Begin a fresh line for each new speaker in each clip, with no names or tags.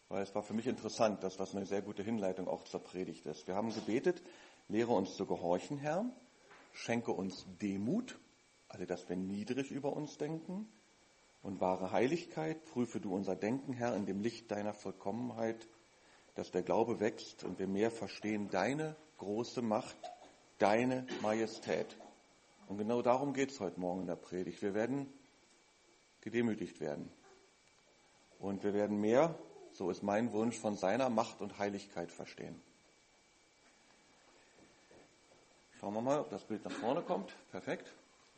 weil es war für mich interessant, dass das eine sehr gute Hinleitung auch zur Predigt ist. Wir haben gebetet, lehre uns zu gehorchen, Herr, schenke uns Demut, also dass wir niedrig über uns denken, und wahre Heiligkeit, prüfe du unser Denken, Herr, in dem Licht deiner Vollkommenheit, dass der Glaube wächst und wir mehr verstehen deine große Macht, deine Majestät. Und genau darum geht es heute Morgen in der Predigt. Wir werden gedemütigt werden. Und wir werden mehr, so ist mein Wunsch, von seiner Macht und Heiligkeit verstehen. Schauen wir mal, ob das Bild nach vorne kommt. Perfekt.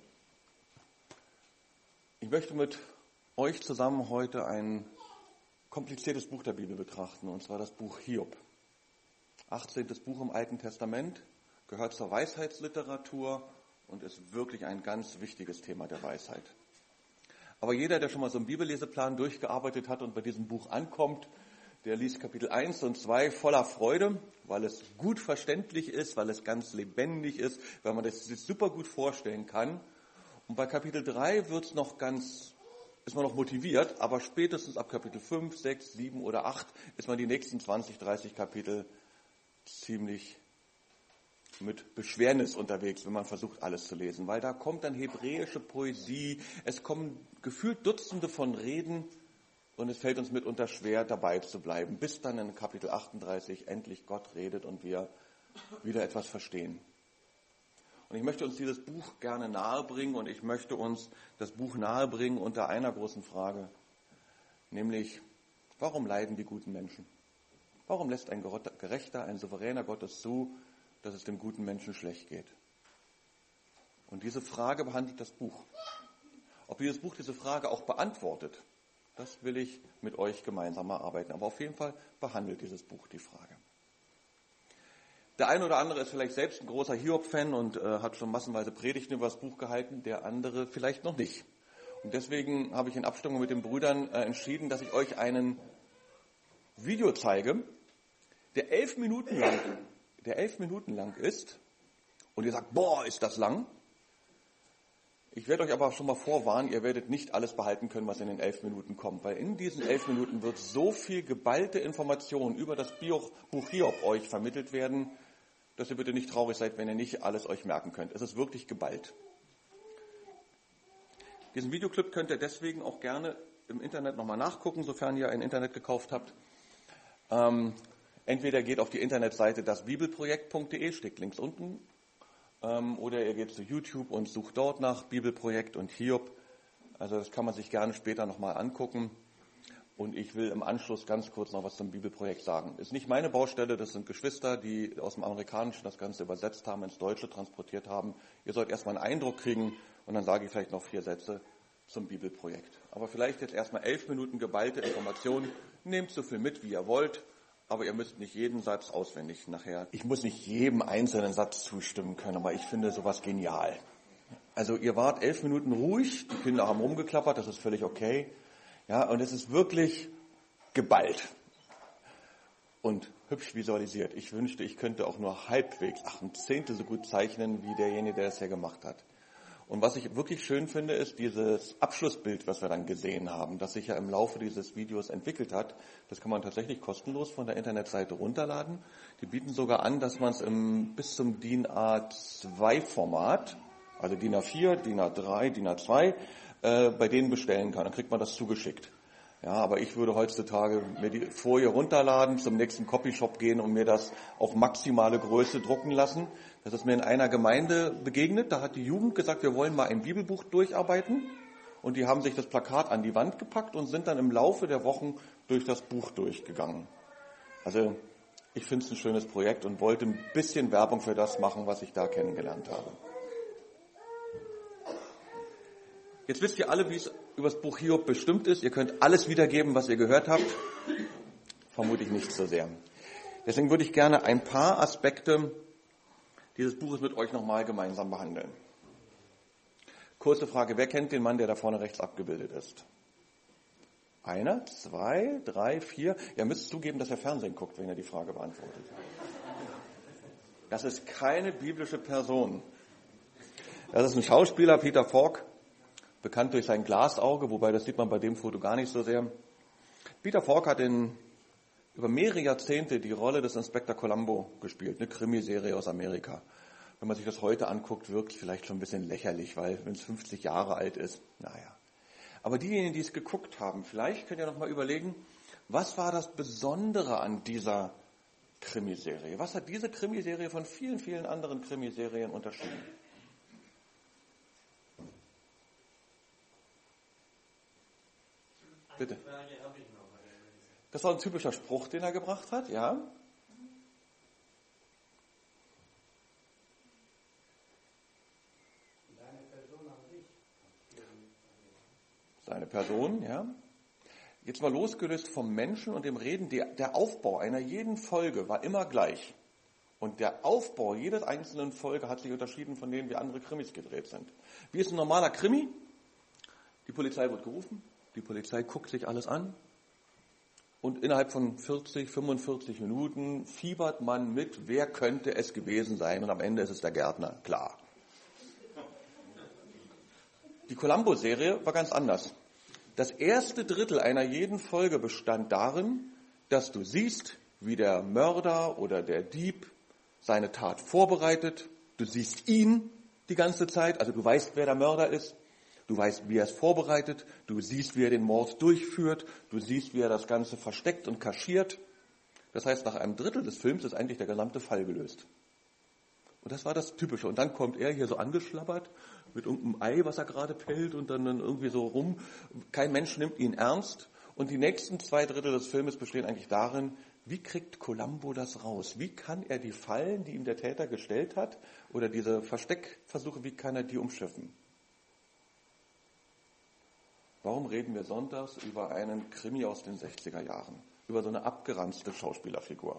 Ich möchte mit euch zusammen heute ein kompliziertes Buch der Bibel betrachten, und zwar das Buch Hiob. 18. Buch im Alten Testament, gehört zur Weisheitsliteratur und ist wirklich ein ganz wichtiges Thema der Weisheit. Aber jeder, der schon mal so einen Bibelleseplan durchgearbeitet hat und bei diesem Buch ankommt, der liest Kapitel 1 und 2 voller Freude, weil es gut verständlich ist, weil es ganz lebendig ist, weil man das sich super gut vorstellen kann. Und bei Kapitel 3 ist man noch motiviert, aber spätestens ab Kapitel 5, 6, 7 oder 8 ist man die nächsten 20, 30 Kapitel ziemlich mit Beschwernis unterwegs, wenn man versucht, alles zu lesen. Weil da kommt dann hebräische Poesie, es kommen gefühlt Dutzende von Reden und es fällt uns mitunter schwer, dabei zu bleiben, bis dann in Kapitel 38 endlich Gott redet und wir wieder etwas verstehen. Und ich möchte uns dieses Buch gerne nahebringen und ich möchte uns das Buch nahebringen unter einer großen Frage, nämlich, warum leiden die guten Menschen? Warum lässt ein gerechter, ein souveräner Gott es zu, dass es dem guten Menschen schlecht geht? Und diese Frage behandelt das Buch. Ob dieses Buch diese Frage auch beantwortet, das will ich mit euch gemeinsam erarbeiten. Aber auf jeden Fall behandelt dieses Buch die Frage. Der eine oder andere ist vielleicht selbst ein großer Hiob-Fan und hat schon massenweise Predigten über das Buch gehalten, der andere vielleicht noch nicht. Und deswegen habe ich in Abstimmung mit den Brüdern entschieden, dass ich euch einen Video zeige, der 11 Minuten lang ist. Und ihr sagt, boah, ist das lang. Ich werde euch aber schon mal vorwarnen, ihr werdet nicht alles behalten können, was in den 11 Minuten kommt. Weil in diesen 11 Minuten wird so viel geballte Information über das Buch Hiob euch vermittelt werden, dass ihr bitte nicht traurig seid, wenn ihr nicht alles euch merken könnt. Es ist wirklich geballt. Diesen Videoclip könnt ihr deswegen auch gerne im Internet nochmal nachgucken, sofern ihr ein Internet gekauft habt. Entweder geht auf die Internetseite dasbibelprojekt.de, steht links unten, oder ihr geht zu YouTube und sucht dort nach Bibelprojekt und Hiob. Also das kann man sich gerne später nochmal angucken. Und ich will im Anschluss ganz kurz noch was zum Bibelprojekt sagen. Ist nicht meine Baustelle, das sind Geschwister, die aus dem Amerikanischen das Ganze übersetzt haben, ins Deutsche transportiert haben. Ihr sollt erstmal einen Eindruck kriegen und dann sage ich vielleicht noch 4 Sätze zum Bibelprojekt. Aber vielleicht jetzt erstmal 11 Minuten geballte Informationen. Nehmt so viel mit, wie ihr wollt. Aber ihr müsst nicht jeden Satz auswendig nachher. Ich muss nicht jedem einzelnen Satz zustimmen können, aber ich finde sowas genial. Also ihr wart 11 Minuten ruhig, die Kinder haben rumgeklappert, das ist völlig okay. Ja, und es ist wirklich geballt und hübsch visualisiert. Ich wünschte, ich könnte auch nur halbwegs, ein Zehntel so gut zeichnen, wie derjenige, der es ja gemacht hat. Und was ich wirklich schön finde, ist dieses Abschlussbild, was wir dann gesehen haben, das sich ja im Laufe dieses Videos entwickelt hat. Das kann man tatsächlich kostenlos von der Internetseite runterladen. Die bieten sogar an, dass man es bis zum DIN A2-Format, also DIN A4, DIN A3, DIN A2, bei denen bestellen kann. Dann kriegt man das zugeschickt. Ja, aber ich würde heutzutage mir die Folie runterladen, zum nächsten Copyshop gehen und mir das auf maximale Größe drucken lassen. Das ist mir in einer Gemeinde begegnet. Da hat die Jugend gesagt, wir wollen mal ein Bibelbuch durcharbeiten. Und die haben sich das Plakat an die Wand gepackt und sind dann im Laufe der Wochen durch das Buch durchgegangen. Also ich finde es ein schönes Projekt und wollte ein bisschen Werbung für das machen, was ich da kennengelernt habe. Jetzt wisst ihr alle, wie es über das Buch Hiob bestimmt ist. Ihr könnt alles wiedergeben, was ihr gehört habt. Vermutlich nicht so sehr. Deswegen würde ich gerne ein paar Aspekte dieses Buches mit euch nochmal gemeinsam behandeln. Kurze Frage, wer kennt den Mann, der da vorne rechts abgebildet ist? 1, 2, 3, 4. Ihr müsst zugeben, dass ihr Fernsehen guckt, wenn ihr die Frage beantwortet. Das ist keine biblische Person. Das ist ein Schauspieler, Peter Falk, bekannt durch sein Glasauge, wobei das sieht man bei dem Foto gar nicht so sehr. Peter Falk hat in über mehrere Jahrzehnte die Rolle des Inspektor Columbo gespielt, eine Krimiserie aus Amerika. Wenn man sich das heute anguckt, wirkt es vielleicht schon ein bisschen lächerlich, weil wenn es 50 Jahre alt ist, naja. Aber diejenigen, die es geguckt haben, vielleicht könnt ihr noch mal überlegen, was war das Besondere an dieser Krimiserie? Was hat diese Krimiserie von vielen, vielen anderen Krimiserien unterschieden? Bitte. Das war ein typischer Spruch, den er gebracht hat, ja. Seine Person, ja. Jetzt mal losgelöst vom Menschen und dem Reden, der Aufbau einer jeden Folge war immer gleich. Und der Aufbau jeder einzelnen Folge hat sich unterschieden von denen, wie andere Krimis gedreht sind. Wie ist ein normaler Krimi? Die Polizei wird gerufen, die Polizei guckt sich alles an und innerhalb von 40, 45 Minuten fiebert man mit, wer könnte es gewesen sein, und am Ende ist es der Gärtner, klar. Die Columbo-Serie war ganz anders. Das erste Drittel einer jeden Folge bestand darin, dass du siehst, wie der Mörder oder der Dieb seine Tat vorbereitet. Du siehst ihn die ganze Zeit, also du weißt, wer der Mörder ist. Du weißt, wie er es vorbereitet. Du siehst, wie er den Mord durchführt. Du siehst, wie er das Ganze versteckt und kaschiert. Das heißt, nach einem Drittel des Films ist eigentlich der gesamte Fall gelöst. Und das war das Typische. Und dann kommt er hier so angeschlabbert mit irgendeinem Ei, was er gerade pellt, und dann irgendwie so rum. Kein Mensch nimmt ihn ernst. Und die nächsten 2 Drittel des Filmes bestehen eigentlich darin, wie kriegt Columbo das raus? Wie kann er die Fallen, die ihm der Täter gestellt hat, oder diese Versteckversuche, wie kann er die umschiffen? Warum reden wir sonntags über einen Krimi aus den 60er Jahren? Über so eine abgeranzte Schauspielerfigur?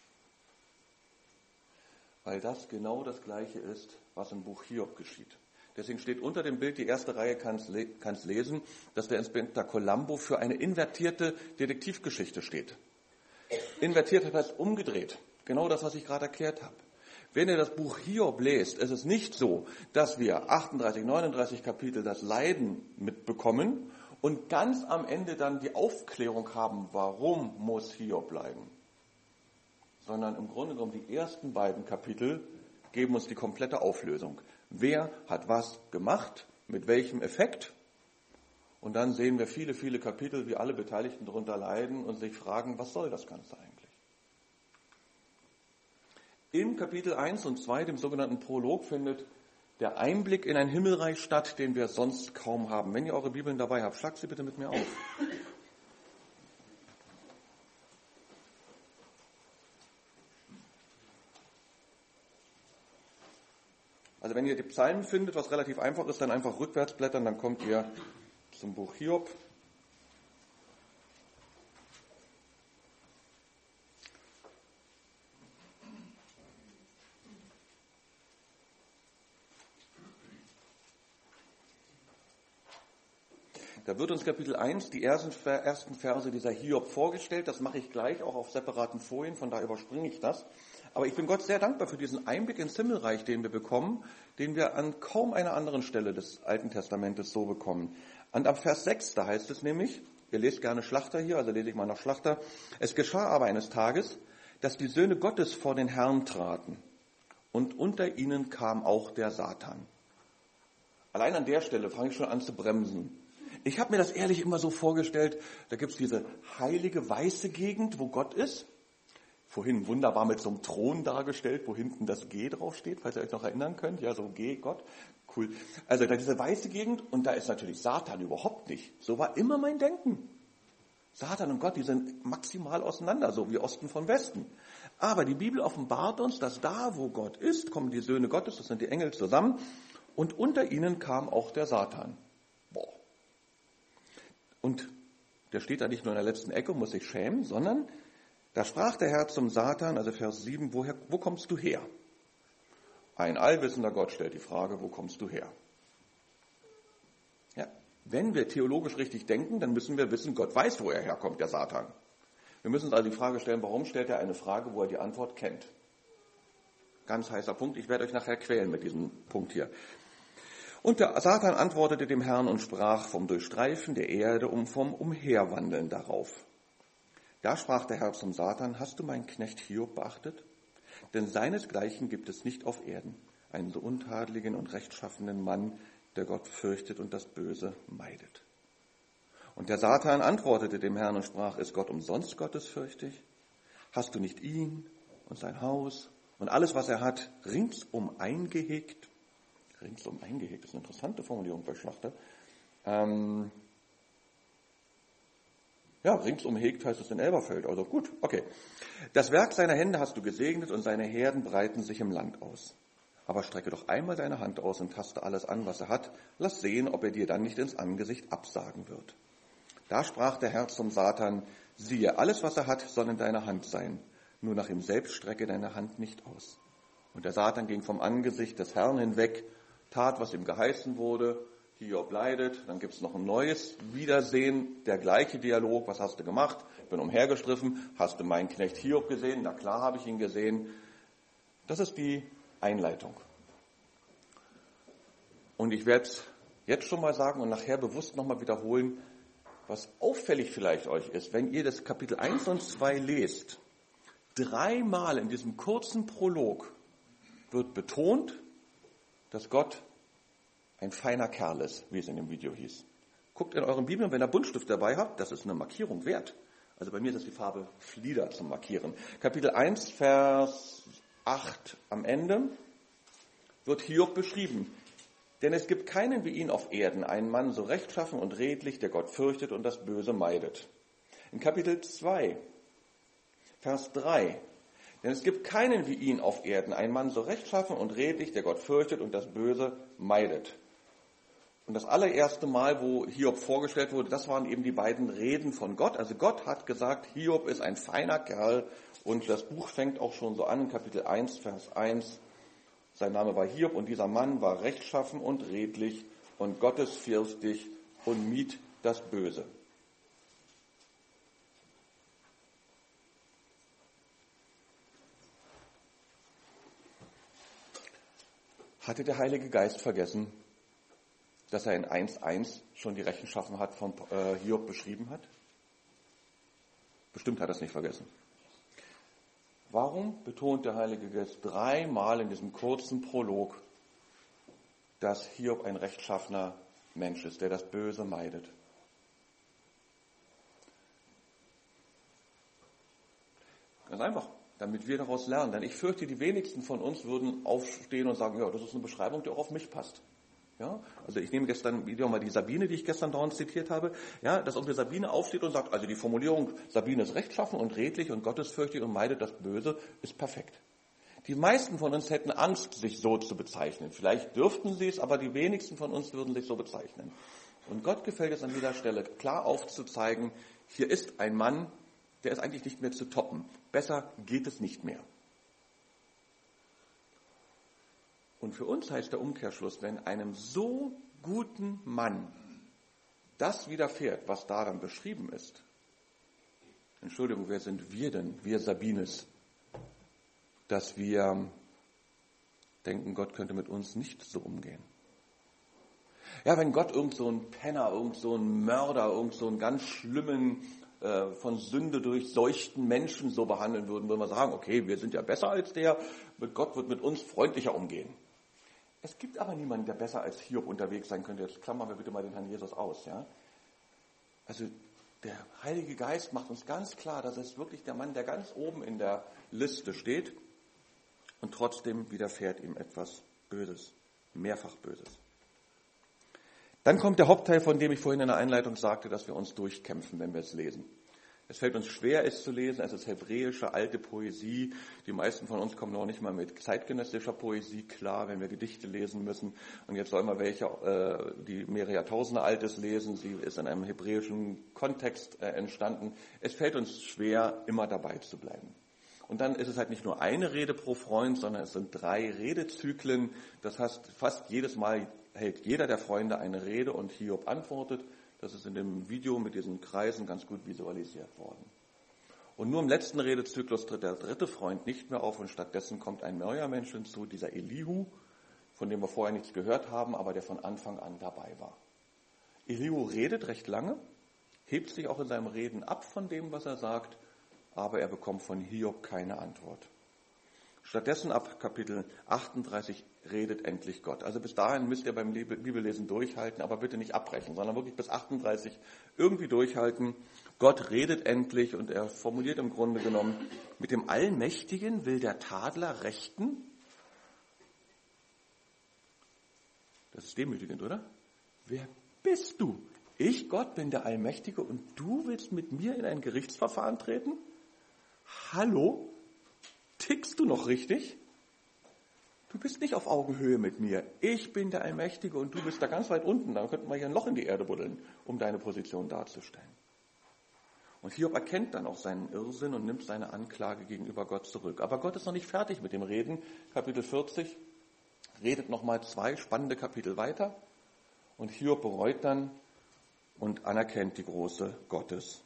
Weil das genau das Gleiche ist, was im Buch Hiob geschieht. Deswegen steht unter dem Bild, die erste Reihe kann's lesen, dass der Inspektor Columbo für eine invertierte Detektivgeschichte steht. Invertiert heißt umgedreht. Genau das, was ich gerade erklärt habe. Wenn ihr das Buch Hiob lest, ist es nicht so, dass wir 38, 39 Kapitel das Leiden mitbekommen und ganz am Ende dann die Aufklärung haben, warum muss Hiob leiden. Sondern im Grunde genommen die ersten beiden Kapitel geben uns die komplette Auflösung. Wer hat was gemacht, mit welchem Effekt? Und dann sehen wir viele, viele Kapitel, wie alle Beteiligten darunter leiden und sich fragen, was soll das Ganze eigentlich? Im Kapitel 1 und 2, dem sogenannten Prolog, findet der Einblick in ein Himmelreich statt, den wir sonst kaum haben. Wenn ihr eure Bibeln dabei habt, schlagt sie bitte mit mir auf. Also wenn ihr die Psalmen findet, was relativ einfach ist, dann einfach rückwärts blättern, dann kommt ihr zum Buch Hiob. Da wird uns Kapitel 1, die ersten Verse dieser Hiob vorgestellt. Das mache ich gleich auch auf separaten Folien, von daher überspringe ich das. Aber ich bin Gott sehr dankbar für diesen Einblick ins Himmelreich, den wir bekommen, den wir an kaum einer anderen Stelle des Alten Testamentes so bekommen. Und ab Vers 6, da heißt es nämlich, ihr lest gerne Schlachter hier, also lese ich mal nach Schlachter, es geschah aber eines Tages, dass die Söhne Gottes vor den Herrn traten und unter ihnen kam auch der Satan. Allein an der Stelle fange ich schon an zu bremsen. Ich habe mir das ehrlich immer so vorgestellt, da gibt es diese heilige weiße Gegend, wo Gott ist. Vorhin wunderbar mit so einem Thron dargestellt, wo hinten das G draufsteht, falls ihr euch noch erinnern könnt. Ja, so G, Gott. Cool. Also da diese weiße Gegend und da ist natürlich Satan überhaupt nicht. So war immer mein Denken. Satan und Gott, die sind maximal auseinander, so wie Osten von Westen. Aber die Bibel offenbart uns, dass da, wo Gott ist, kommen die Söhne Gottes, das sind die Engel zusammen, und unter ihnen kam auch der Satan. Boah. Und der steht da nicht nur in der letzten Ecke und muss sich schämen, sondern da sprach der Herr zum Satan, also Vers 7, wo kommst du her? Ein allwissender Gott stellt die Frage, wo kommst du her? Ja, wenn wir theologisch richtig denken, dann müssen wir wissen, Gott weiß, wo er herkommt, der Satan. Wir müssen uns also die Frage stellen, warum stellt er eine Frage, wo er die Antwort kennt? Ganz heißer Punkt, ich werde euch nachher quälen mit diesem Punkt hier. Und der Satan antwortete dem Herrn und sprach vom Durchstreifen der Erde vom Umherwandeln darauf. Da sprach der Herr zum Satan: Hast du meinen Knecht Hiob beachtet? Denn seinesgleichen gibt es nicht auf Erden, einen so untadeligen und rechtschaffenen Mann, der Gott fürchtet und das Böse meidet. Und der Satan antwortete dem Herrn und sprach: Ist Gott umsonst gottesfürchtig? Hast du nicht ihn und sein Haus und alles, was er hat, ringsum eingehegt? Ringsum eingehegt ist eine interessante Formulierung bei Schlachter. Ja, ringsum hegt heißt es in Elberfeld, also gut, okay. Das Werk seiner Hände hast du gesegnet und seine Herden breiten sich im Land aus. Aber strecke doch einmal deine Hand aus und taste alles an, was er hat. Lass sehen, ob er dir dann nicht ins Angesicht absagen wird. Da sprach der Herr zum Satan: Siehe, alles, was er hat, soll in deiner Hand sein. Nur nach ihm selbst strecke deine Hand nicht aus. Und der Satan ging vom Angesicht des Herrn hinweg, tat, was ihm geheißen wurde. Hiob leidet, dann gibt es noch ein neues Wiedersehen, der gleiche Dialog. Was hast du gemacht? Ich bin umhergestriffen. Hast du meinen Knecht Hiob gesehen? Na klar habe ich ihn gesehen. Das ist die Einleitung. Und ich werde es jetzt schon mal sagen und nachher bewusst nochmal wiederholen, was auffällig vielleicht euch ist, wenn ihr das Kapitel 1 und 2 lest. 3-mal in diesem kurzen Prolog wird betont, dass Gott ein feiner Kerl ist, wie es in dem Video hieß. Guckt in euren Bibeln, wenn ihr Buntstift dabei habt, das ist eine Markierung wert. Also bei mir ist es die Farbe Flieder zum Markieren. Kapitel 1, Vers 8 am Ende wird Hiob beschrieben. Denn es gibt keinen wie ihn auf Erden, einen Mann so rechtschaffen und redlich, der Gott fürchtet und das Böse meidet. In Kapitel 2, Vers 3. Denn es gibt keinen wie ihn auf Erden, einen Mann so rechtschaffen und redlich, der Gott fürchtet und das Böse meidet. Und das allererste Mal, wo Hiob vorgestellt wurde, das waren eben die beiden Reden von Gott. Also Gott hat gesagt, Hiob ist ein feiner Kerl. Und das Buch fängt auch schon so an, in Kapitel 1, Vers 1. Sein Name war Hiob und dieser Mann war rechtschaffen und redlich und gottesfürchtig und mied das Böse. Hatte der Heilige Geist vergessen, dass er in 1.1 schon die Rechenschafferheit von Hiob beschrieben hat? Bestimmt hat er es nicht vergessen. Warum betont der Heilige Geist 3-mal in diesem kurzen Prolog, dass Hiob ein rechtschaffener Mensch ist, der das Böse meidet? Ganz einfach, damit wir daraus lernen. Denn ich fürchte, die wenigsten von uns würden aufstehen und sagen, ja, das ist eine Beschreibung, die auch auf mich passt. Ja, also ich nehme gestern wieder mal die Sabine, die ich gestern dauernd zitiert habe, ja, dass unsere Sabine aufsteht und sagt, also die Formulierung, Sabine ist rechtschaffen und redlich und gottesfürchtig und meidet das Böse, ist perfekt. Die meisten von uns hätten Angst, sich so zu bezeichnen. Vielleicht dürften sie es, aber die wenigsten von uns würden sich so bezeichnen. Und Gott gefällt es an dieser Stelle, klar aufzuzeigen, hier ist ein Mann, der ist eigentlich nicht mehr zu toppen. Besser geht es nicht mehr. Und für uns heißt der Umkehrschluss, wenn einem so guten Mann das widerfährt, was da dann beschrieben ist. Entschuldigung, wer sind wir denn, wir Sabines, dass wir denken, Gott könnte mit uns nicht so umgehen. Ja, wenn Gott irgend so einen Penner, irgend so einen Mörder, irgend so einen ganz schlimmen, von Sünde durchseuchten Menschen so behandeln würden, würden wir sagen, okay, wir sind ja besser als der, mit Gott wird mit uns freundlicher umgehen. Es gibt aber niemanden, der besser als Hiob unterwegs sein könnte. Jetzt klammern wir bitte mal den Herrn Jesus aus. Ja? Also der Heilige Geist macht uns ganz klar, dass es wirklich der Mann, der ganz oben in der Liste steht und trotzdem widerfährt ihm etwas Böses, mehrfach Böses. Dann kommt der Hauptteil, von dem ich vorhin in der Einleitung sagte, dass wir uns durchkämpfen, wenn wir es lesen. Es fällt uns schwer, es zu lesen. Es ist hebräische, alte Poesie. Die meisten von uns kommen noch nicht mal mit zeitgenössischer Poesie klar, wenn wir Gedichte lesen müssen. Und jetzt sollen wir welche, die mehrere Jahrtausende altes lesen. Sie ist in einem hebräischen Kontext entstanden. Es fällt uns schwer, immer dabei zu bleiben. Und dann ist es halt nicht nur eine Rede pro Freund, sondern es sind 3 Redezyklen. Das heißt, fast jedes Mal hält jeder der Freunde eine Rede und Hiob antwortet. Das ist in dem Video mit diesen Kreisen ganz gut visualisiert worden. Und nur im letzten Redezyklus tritt der 3. Freund nicht mehr auf und stattdessen kommt ein neuer Mensch hinzu, dieser Elihu, von dem wir vorher nichts gehört haben, aber der von Anfang an dabei war. Elihu redet recht lange, hebt sich auch in seinem Reden ab von dem, was er sagt aber er bekommt von Hiob keine Antwort. Stattdessen ab Kapitel 38 redet endlich Gott. Also bis dahin müsst ihr beim Bibellesen durchhalten, aber bitte nicht abbrechen, sondern wirklich bis 38 irgendwie durchhalten. Gott redet endlich und er formuliert im Grunde genommen, mit dem Allmächtigen will der Tadler rechten. Das ist demütigend, oder? Wer bist du? Ich, Gott, bin der Allmächtige und du willst mit mir in ein Gerichtsverfahren treten? Hallo? Tickst du noch richtig? Du bist nicht auf Augenhöhe mit mir. Ich bin der Allmächtige und du bist da ganz weit unten. Dann könnten wir hier ein Loch in die Erde buddeln, um deine Position darzustellen. Und Hiob erkennt dann auch seinen Irrsinn und nimmt seine Anklage gegenüber Gott zurück. Aber Gott ist noch nicht fertig mit dem Reden. Kapitel 40 redet nochmal 2 spannende Kapitel weiter. Und Hiob bereut dann und anerkennt die Große Gottes.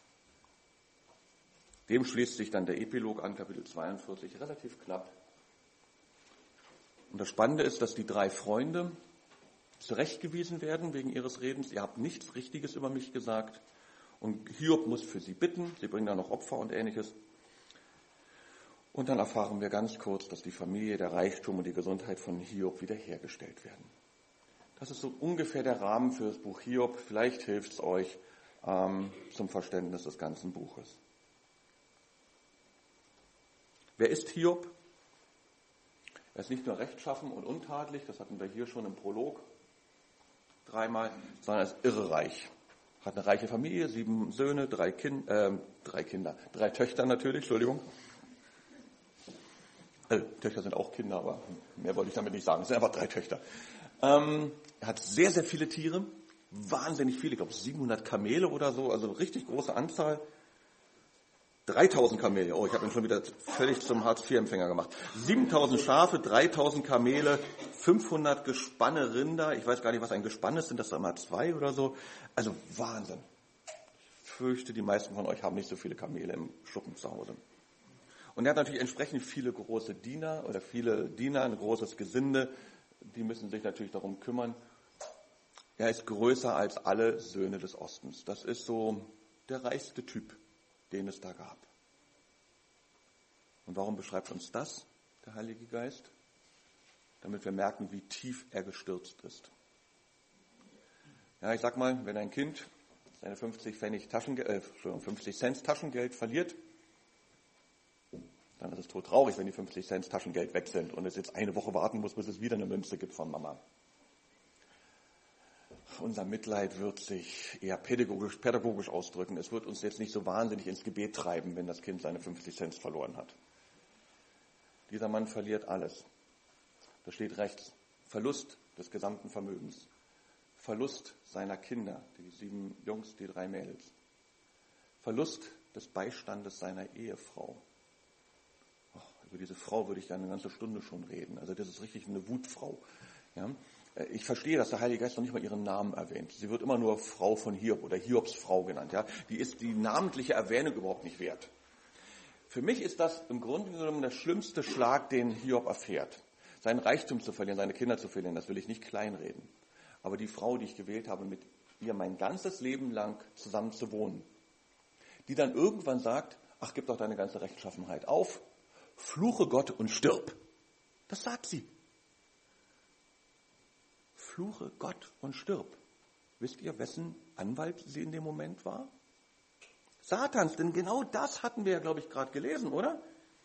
Dem schließt sich dann der Epilog an, Kapitel 42, relativ knapp. Und das Spannende ist, dass die 3 Freunde zurechtgewiesen werden wegen ihres Redens. Ihr habt nichts Richtiges über mich gesagt. Und Hiob muss für sie bitten. Sie bringen da noch Opfer und Ähnliches. Und dann erfahren wir ganz kurz, dass die Familie, der Reichtum und die Gesundheit von Hiob wiederhergestellt werden. Das ist so ungefähr der Rahmen für das Buch Hiob. Vielleicht hilft es euch zum Verständnis des ganzen Buches. Wer ist Hiob? Er ist nicht nur rechtschaffen und untadelig, das hatten wir hier schon im Prolog 3-mal, sondern er ist irrereich. Hat eine reiche Familie, 7 Söhne, 3 Töchter natürlich, Entschuldigung. Töchter sind auch Kinder, aber mehr wollte ich damit nicht sagen. Es sind einfach 3 Töchter. Er hat sehr, sehr viele Tiere, wahnsinnig viele, ich glaube 700 Kamele oder so, also eine richtig große Anzahl. 3000 Kamele, ich habe ihn schon wieder völlig zum Hartz-IV-Empfänger gemacht. 7000 Schafe, 3000 Kamele, 500 Gespanne Rinder. Ich weiß gar nicht, was ein Gespann ist, sind das einmal 2 oder so? Also Wahnsinn. Ich fürchte, die meisten von euch haben nicht so viele Kamele im Schuppen zu Hause. Und er hat natürlich entsprechend viele große Diener oder viele Diener, ein großes Gesinde. Die müssen sich natürlich darum kümmern. Er ist größer als alle Söhne des Ostens. Das ist so der reichste Typ, den es da gab. Und warum beschreibt uns das der Heilige Geist? Damit wir merken, wie tief er gestürzt ist. Ja, ich sag mal, wenn ein Kind seine 50 Cent Taschengeld verliert, dann ist es todtraurig, wenn die 50 Cent Taschengeld weg sind und es jetzt eine Woche warten muss, bis es wieder eine Münze gibt von Mama. Unser Mitleid wird sich eher pädagogisch ausdrücken. Es wird uns jetzt nicht so wahnsinnig ins Gebet treiben, wenn das Kind seine 50 Cent verloren hat. Dieser Mann verliert alles. Da steht rechts, Verlust des gesamten Vermögens. Verlust seiner Kinder, die 7 Jungs, die 3 Mädels. Verlust des Beistandes seiner Ehefrau. Über diese Frau würde ich gerne eine ganze Stunde schon reden. Also das ist richtig eine Wutfrau. Ja? Ich verstehe, dass der Heilige Geist noch nicht mal ihren Namen erwähnt. Sie wird immer nur Frau von Hiob oder Hiobs Frau genannt. Ja? Die ist die namentliche Erwähnung überhaupt nicht wert. Für mich ist das im Grunde genommen der schlimmste Schlag, den Hiob erfährt. Seinen Reichtum zu verlieren, seine Kinder zu verlieren, das will ich nicht kleinreden. Aber die Frau, die ich gewählt habe, mit ihr mein ganzes Leben lang zusammen zu wohnen, die dann irgendwann sagt, ach, gib doch deine ganze Rechtschaffenheit auf, fluche Gott und stirb. Das sagt sie. Fluche Gott und stirb. Wisst ihr, wessen Anwalt sie in dem Moment war? Satans, denn genau das hatten wir ja, glaube ich, gerade gelesen, oder?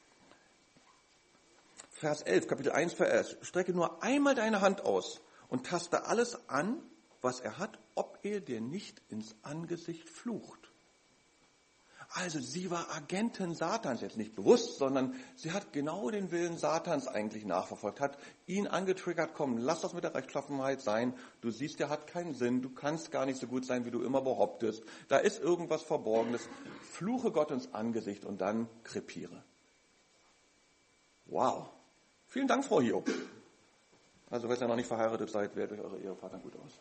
Vers 11, Kapitel 1, Vers 11. Strecke nur einmal deine Hand aus und taste alles an, was er hat, ob er dir nicht ins Angesicht flucht. Also sie war Agentin Satans, jetzt nicht bewusst, sondern sie hat genau den Willen Satans eigentlich nachverfolgt, hat ihn angetriggert, komm, lass das mit der Rechtschaffenheit sein, du siehst, der hat keinen Sinn, du kannst gar nicht so gut sein, wie du immer behauptest, da ist irgendwas Verborgenes, fluche Gott ins Angesicht und dann krepiere. Wow, vielen Dank, Frau Hiob. Also, wenn ihr noch nicht verheiratet seid, wählt euch eure Ehepartner gut aus.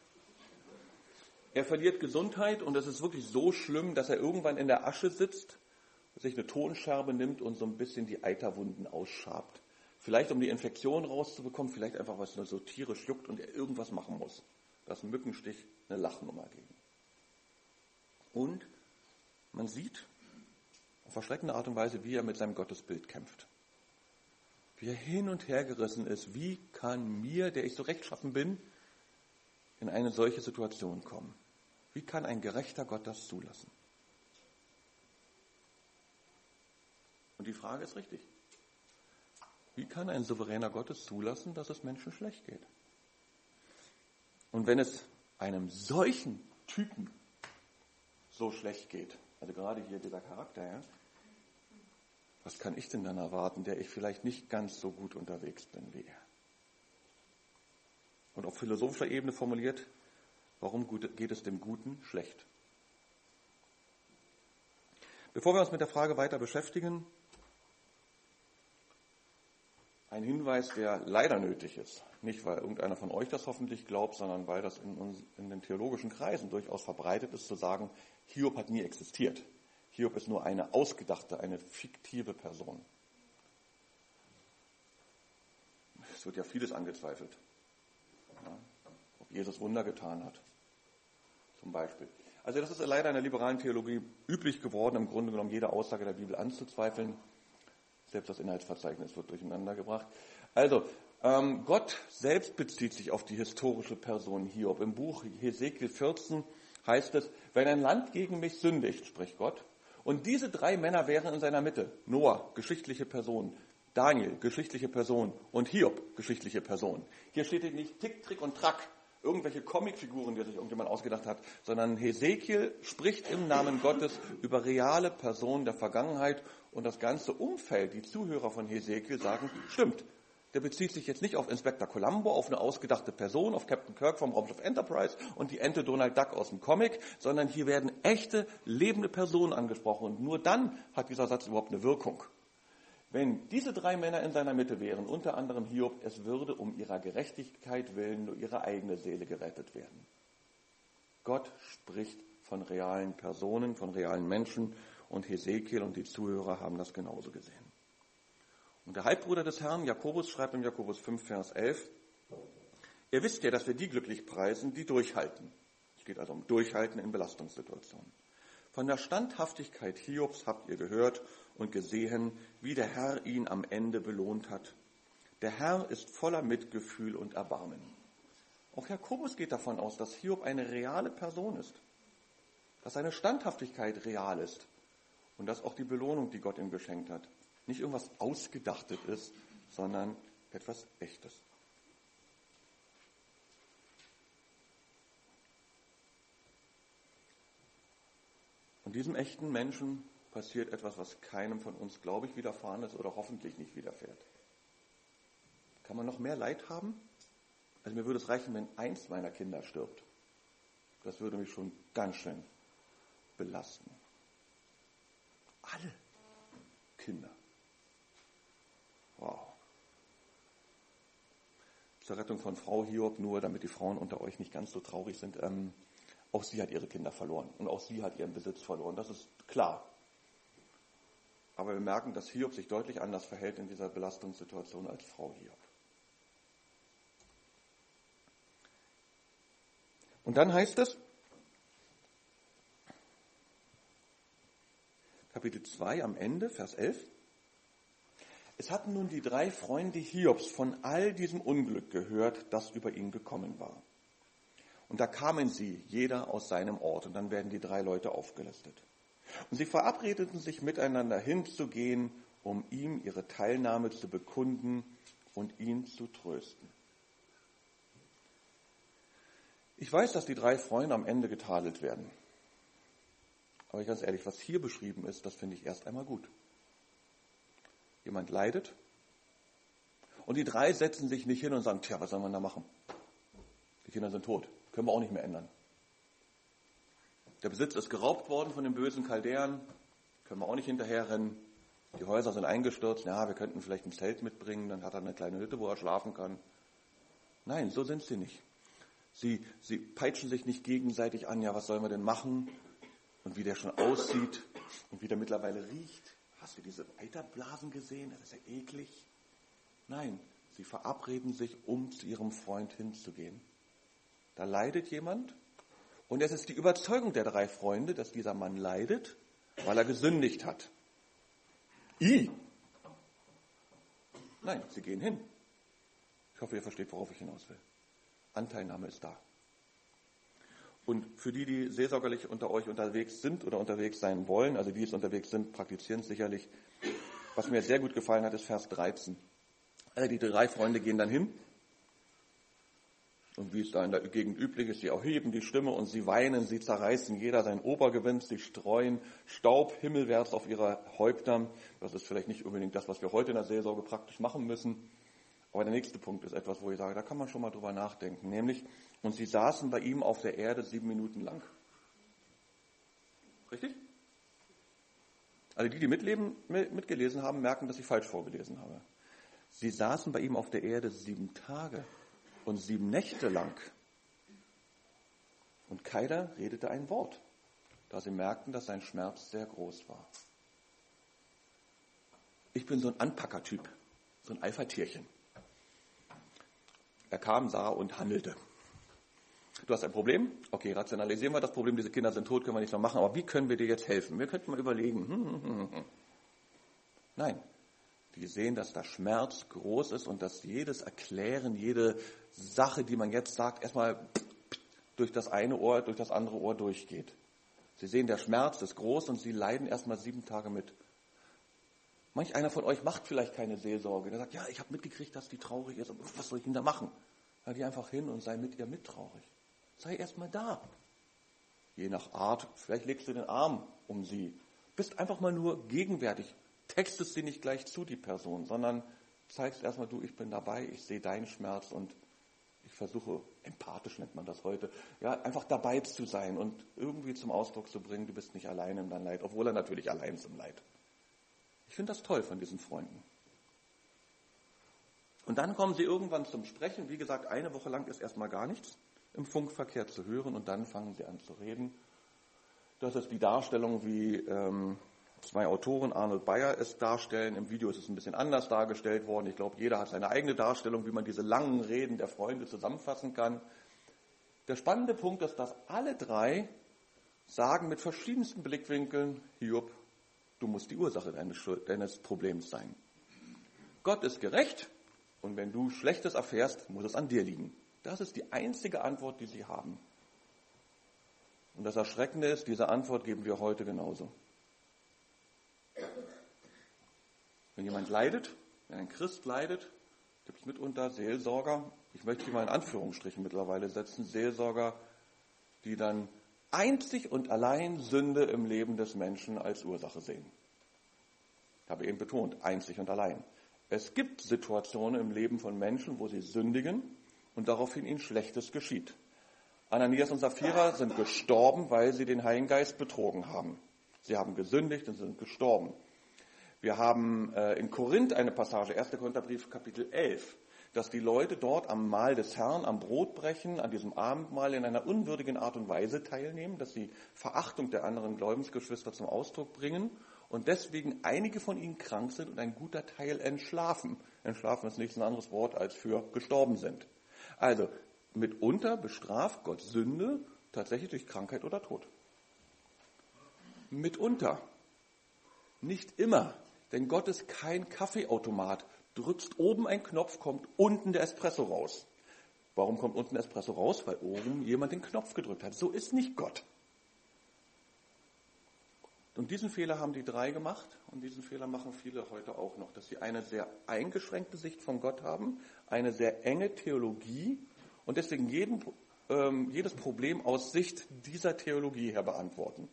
Er verliert Gesundheit und es ist wirklich so schlimm, dass er irgendwann in der Asche sitzt, sich eine Tonscherbe nimmt und so ein bisschen die Eiterwunden ausschabt. Vielleicht um die Infektion rauszubekommen, vielleicht einfach, weil es nur so tierisch juckt und er irgendwas machen muss. Da ist ein Mückenstich eine Lachnummer gegen. Und man sieht, auf erschreckende Art und Weise, wie er mit seinem Gottesbild kämpft. Wie er hin und her gerissen ist. Wie kann mir, der ich so rechtschaffen bin, in eine solche Situation kommen? Wie kann ein gerechter Gott das zulassen? Und die Frage ist richtig. Wie kann ein souveräner Gott es zulassen, dass es Menschen schlecht geht? Und wenn es einem solchen Typen so schlecht geht, also gerade hier dieser Charakter, ja, was kann ich denn dann erwarten, der ich vielleicht nicht ganz so gut unterwegs bin wie er? Und auf philosophischer Ebene formuliert, warum geht es dem Guten schlecht? Bevor wir uns mit der Frage weiter beschäftigen, ein Hinweis, der leider nötig ist. Nicht, weil irgendeiner von euch das hoffentlich glaubt, sondern weil das in den theologischen Kreisen durchaus verbreitet ist, zu sagen, Hiob hat nie existiert. Hiob ist nur eine ausgedachte, eine fiktive Person. Es wird ja vieles angezweifelt. Ja, ob Jesus Wunder getan hat, zum Beispiel. Also das ist leider in der liberalen Theologie üblich geworden, im Grunde genommen jede Aussage der Bibel anzuzweifeln. Selbst das Inhaltsverzeichnis wird durcheinander gebracht. Also, Gott selbst bezieht sich auf die historische Person Hiob. Im Buch Hesekiel 14 heißt es, wenn ein Land gegen mich sündigt, spricht Gott, und diese 3 Männer wären in seiner Mitte, Noah, geschichtliche Person, Daniel, geschichtliche Person und Hiob, geschichtliche Person. Hier steht nicht Tick, Trick und Track, irgendwelche Comicfiguren, die sich irgendjemand ausgedacht hat, sondern Hesekiel spricht im Namen Gottes über reale Personen der Vergangenheit und das ganze Umfeld, die Zuhörer von Hesekiel sagen, stimmt. Der bezieht sich jetzt nicht auf Inspektor Columbo, auf eine ausgedachte Person, auf Captain Kirk vom Raumschiff Enterprise und die Ente Donald Duck aus dem Comic, sondern hier werden echte, lebende Personen angesprochen und nur dann hat dieser Satz überhaupt eine Wirkung. Wenn diese 3 Männer in seiner Mitte wären, unter anderem Hiob, es würde um ihrer Gerechtigkeit willen nur ihre eigene Seele gerettet werden. Gott spricht von realen Personen, von realen Menschen und Hesekiel und die Zuhörer haben das genauso gesehen. Und der Halbbruder des Herrn, Jakobus, schreibt in Jakobus 5, Vers 11, ihr wisst ja, dass wir die glücklich preisen, die durchhalten. Es geht also um Durchhalten in Belastungssituationen. Von der Standhaftigkeit Hiobs habt ihr gehört und gesehen, wie der Herr ihn am Ende belohnt hat. Der Herr ist voller Mitgefühl und Erbarmen. Auch Jakobus geht davon aus, dass Hiob eine reale Person ist, dass seine Standhaftigkeit real ist und dass auch die Belohnung, die Gott ihm geschenkt hat, nicht irgendwas Ausgedachtes ist, sondern etwas Echtes. Und diesem echten Menschen passiert etwas, was keinem von uns, glaube ich, widerfahren ist oder hoffentlich nicht widerfährt. Kann man noch mehr Leid haben? Also mir würde es reichen, wenn eins meiner Kinder stirbt. Das würde mich schon ganz schön belasten. Alle Kinder. Wow. Zur Rettung von Frau Hiob, nur damit die Frauen unter euch nicht ganz so traurig sind, auch sie hat ihre Kinder verloren und auch sie hat ihren Besitz verloren. Das ist klar. Aber wir merken, dass Hiob sich deutlich anders verhält in dieser Belastungssituation als Frau Hiob. Und dann heißt es, Kapitel 2 am Ende, Vers 11, es hatten nun die 3 Freunde Hiobs von all diesem Unglück gehört, das über ihn gekommen war. Und da kamen sie, jeder aus seinem Ort, und dann werden die 3 Leute aufgelistet. Und sie verabredeten sich miteinander hinzugehen, um ihm ihre Teilnahme zu bekunden und ihn zu trösten. Ich weiß, dass die 3 Freunde am Ende getadelt werden. Aber ganz ehrlich, was hier beschrieben ist, das finde ich erst einmal gut. Jemand leidet und die 3 setzen sich nicht hin und sagen, tja, was soll man da machen? Die Kinder sind tot, können wir auch nicht mehr ändern. Der Besitz ist geraubt worden von den bösen Chaldäern, können wir auch nicht hinterherrennen. Die Häuser sind eingestürzt, ja, wir könnten vielleicht ein Zelt mitbringen, dann hat er eine kleine Hütte, wo er schlafen kann. Nein, so sind sie nicht. Sie peitschen sich nicht gegenseitig an, ja, was sollen wir denn machen? Und wie der schon aussieht und wie der mittlerweile riecht. Hast du diese Eiterblasen gesehen? Das ist ja eklig. Nein, sie verabreden sich, um zu ihrem Freund hinzugehen. Da leidet jemand und es ist die Überzeugung der 3 Freunde, dass dieser Mann leidet, weil er gesündigt hat. Nein, sie gehen hin. Ich hoffe, ihr versteht, worauf ich hinaus will. Anteilnahme ist da. Und für die, die seelsorgerlich unter euch unterwegs sind oder unterwegs sein wollen, also die jetzt unterwegs sind, praktizieren es sicherlich. Was mir sehr gut gefallen hat, ist Vers 13. Die 3 Freunde gehen dann hin. Und wie es da in der Gegend üblich ist, sie erheben die Stimme und sie weinen, sie zerreißen jeder sein Obergewand, sie streuen Staub himmelwärts auf ihre Häupter. Das ist vielleicht nicht unbedingt das, was wir heute in der Seelsorge praktisch machen müssen. Aber der nächste Punkt ist etwas, wo ich sage, da kann man schon mal drüber nachdenken. Nämlich, und sie saßen bei ihm auf der Erde 7 Minuten lang. Richtig? Also die mitgelesen haben, merken, dass ich falsch vorgelesen habe. Sie saßen bei ihm auf der Erde 7 Tage. Und 7 Nächte lang. Und keiner redete ein Wort, da sie merkten, dass sein Schmerz sehr groß war. Ich bin so ein Anpackertyp, so ein Alpha-Tierchen. Er kam, sah und handelte. Du hast ein Problem? Okay, rationalisieren wir das Problem, diese Kinder sind tot, können wir nicht mehr machen, aber wie können wir dir jetzt helfen? Wir könnten mal überlegen. Nein. Die sehen, dass der Schmerz groß ist und dass jedes Erklären, jede Sache, die man jetzt sagt, erstmal durch das eine Ohr, durch das andere Ohr durchgeht. Sie sehen, der Schmerz ist groß und sie leiden erstmal 7 Tage mit. Manch einer von euch macht vielleicht keine Seelsorge. Der sagt, ja, ich habe mitgekriegt, dass die traurig ist, aber was soll ich denn da machen? Ja, geh einfach hin und sei mit ihr mittraurig. Sei erstmal da. Je nach Art, vielleicht legst du den Arm um sie. Bist einfach mal nur gegenwärtig. Textest sie nicht gleich zu, die Person, sondern zeigst erstmal, du, ich bin dabei, ich sehe deinen Schmerz und ich versuche, empathisch nennt man das heute, ja, einfach dabei zu sein und irgendwie zum Ausdruck zu bringen, du bist nicht allein in deinem Leid, obwohl er natürlich allein ist im Leid. Ich finde das toll von diesen Freunden. Und dann kommen sie irgendwann zum Sprechen. Wie gesagt, 1 Woche lang ist erstmal gar nichts im Funkverkehr zu hören und dann fangen sie an zu reden. Das ist die Darstellung, wie 2 Autoren, Arnold Bayer, es darstellen. Im Video ist es ein bisschen anders dargestellt worden. Ich glaube, jeder hat seine eigene Darstellung, wie man diese langen Reden der Freunde zusammenfassen kann. Der spannende Punkt ist, dass alle 3 sagen mit verschiedensten Blickwinkeln, Hiob, du musst die Ursache deines Problems sein. Gott ist gerecht und wenn du Schlechtes erfährst, muss es an dir liegen. Das ist die einzige Antwort, die sie haben. Und das Erschreckende ist, diese Antwort geben wir heute genauso. Wenn jemand leidet, wenn ein Christ leidet, gibt es mitunter Seelsorger, ich möchte die mal in Anführungsstrichen mittlerweile setzen, Seelsorger, die dann einzig und allein Sünde im Leben des Menschen als Ursache sehen. Ich habe eben betont, einzig und allein. Es gibt Situationen im Leben von Menschen, wo sie sündigen und daraufhin ihnen Schlechtes geschieht. Ananias und Sapphira sind gestorben, weil sie den Heiligen Geist betrogen haben. Sie haben gesündigt und sind gestorben. Wir haben in Korinth eine Passage, 1. Korintherbrief, Kapitel 11, dass die Leute dort am Mahl des Herrn, am Brotbrechen, an diesem Abendmahl in einer unwürdigen Art und Weise teilnehmen, dass sie Verachtung der anderen Glaubensgeschwister zum Ausdruck bringen und deswegen einige von ihnen krank sind und ein guter Teil entschlafen. Entschlafen ist nichts anderes Wort als für gestorben sind. Also mitunter bestraft Gott Sünde tatsächlich durch Krankheit oder Tod. Mitunter. Nicht immer. Denn Gott ist kein Kaffeeautomat. Drückst oben einen Knopf, kommt unten der Espresso raus. Warum kommt unten der Espresso raus? Weil oben jemand den Knopf gedrückt hat. So ist nicht Gott. Und diesen Fehler haben die 3 gemacht und diesen Fehler machen viele heute auch noch, dass sie eine sehr eingeschränkte Sicht von Gott haben, eine sehr enge Theologie und deswegen jedes Problem aus Sicht dieser Theologie her beantworten.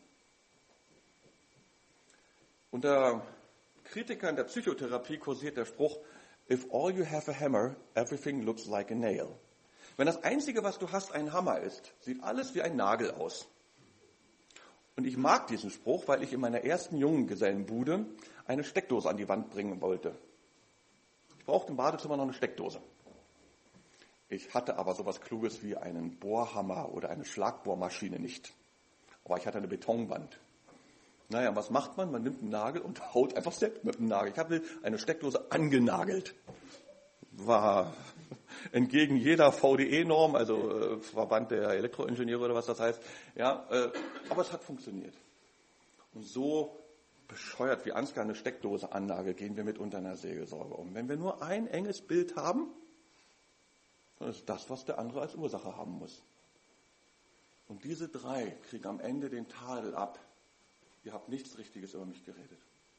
Unter Kritikern der Psychotherapie kursiert der Spruch, if all you have a hammer, everything looks like a nail. Wenn das Einzige, was du hast, ein Hammer ist, sieht alles wie ein Nagel aus. Und ich mag diesen Spruch, weil ich in meiner ersten Junggesellenbude eine Steckdose an die Wand bringen wollte. Ich brauchte im Badezimmer noch eine Steckdose. Ich hatte aber sowas Kluges wie einen Bohrhammer oder eine Schlagbohrmaschine nicht. Aber ich hatte eine Betonwand. Naja, was macht man? Man nimmt einen Nagel und haut einfach selbst mit dem Nagel. Ich habe eine Steckdose angenagelt. War entgegen jeder VDE-Norm, also Verband der Elektroingenieure oder was das heißt. Ja, aber es hat funktioniert. Und so bescheuert wie Ansgar eine Steckdose-Anlage gehen wir mitunter in der Seelsorge um. Wenn wir nur ein enges Bild haben, dann ist das, was der andere als Ursache haben muss. Und diese 3 kriegen am Ende den Tadel ab. Ihr habt nichts Richtiges über mich geredet.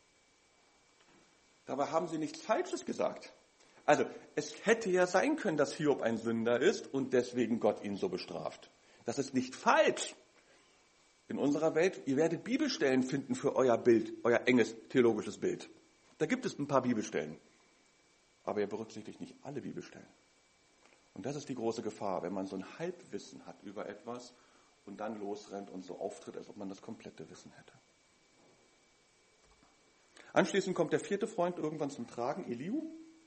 Dabei haben sie nichts Falsches gesagt. Also, es hätte ja sein können, dass Hiob ein Sünder ist und deswegen Gott ihn so bestraft. Das ist nicht falsch. In unserer Welt, ihr werdet Bibelstellen finden für euer Bild, euer enges theologisches Bild. Da gibt es ein paar Bibelstellen. Aber ihr berücksichtigt nicht alle Bibelstellen. Und das ist die große Gefahr, wenn man so ein Halbwissen hat über etwas und dann losrennt und so auftritt, als ob man das komplette Wissen hätte. Anschließend kommt der 4. Freund irgendwann zum Tragen, Elihu.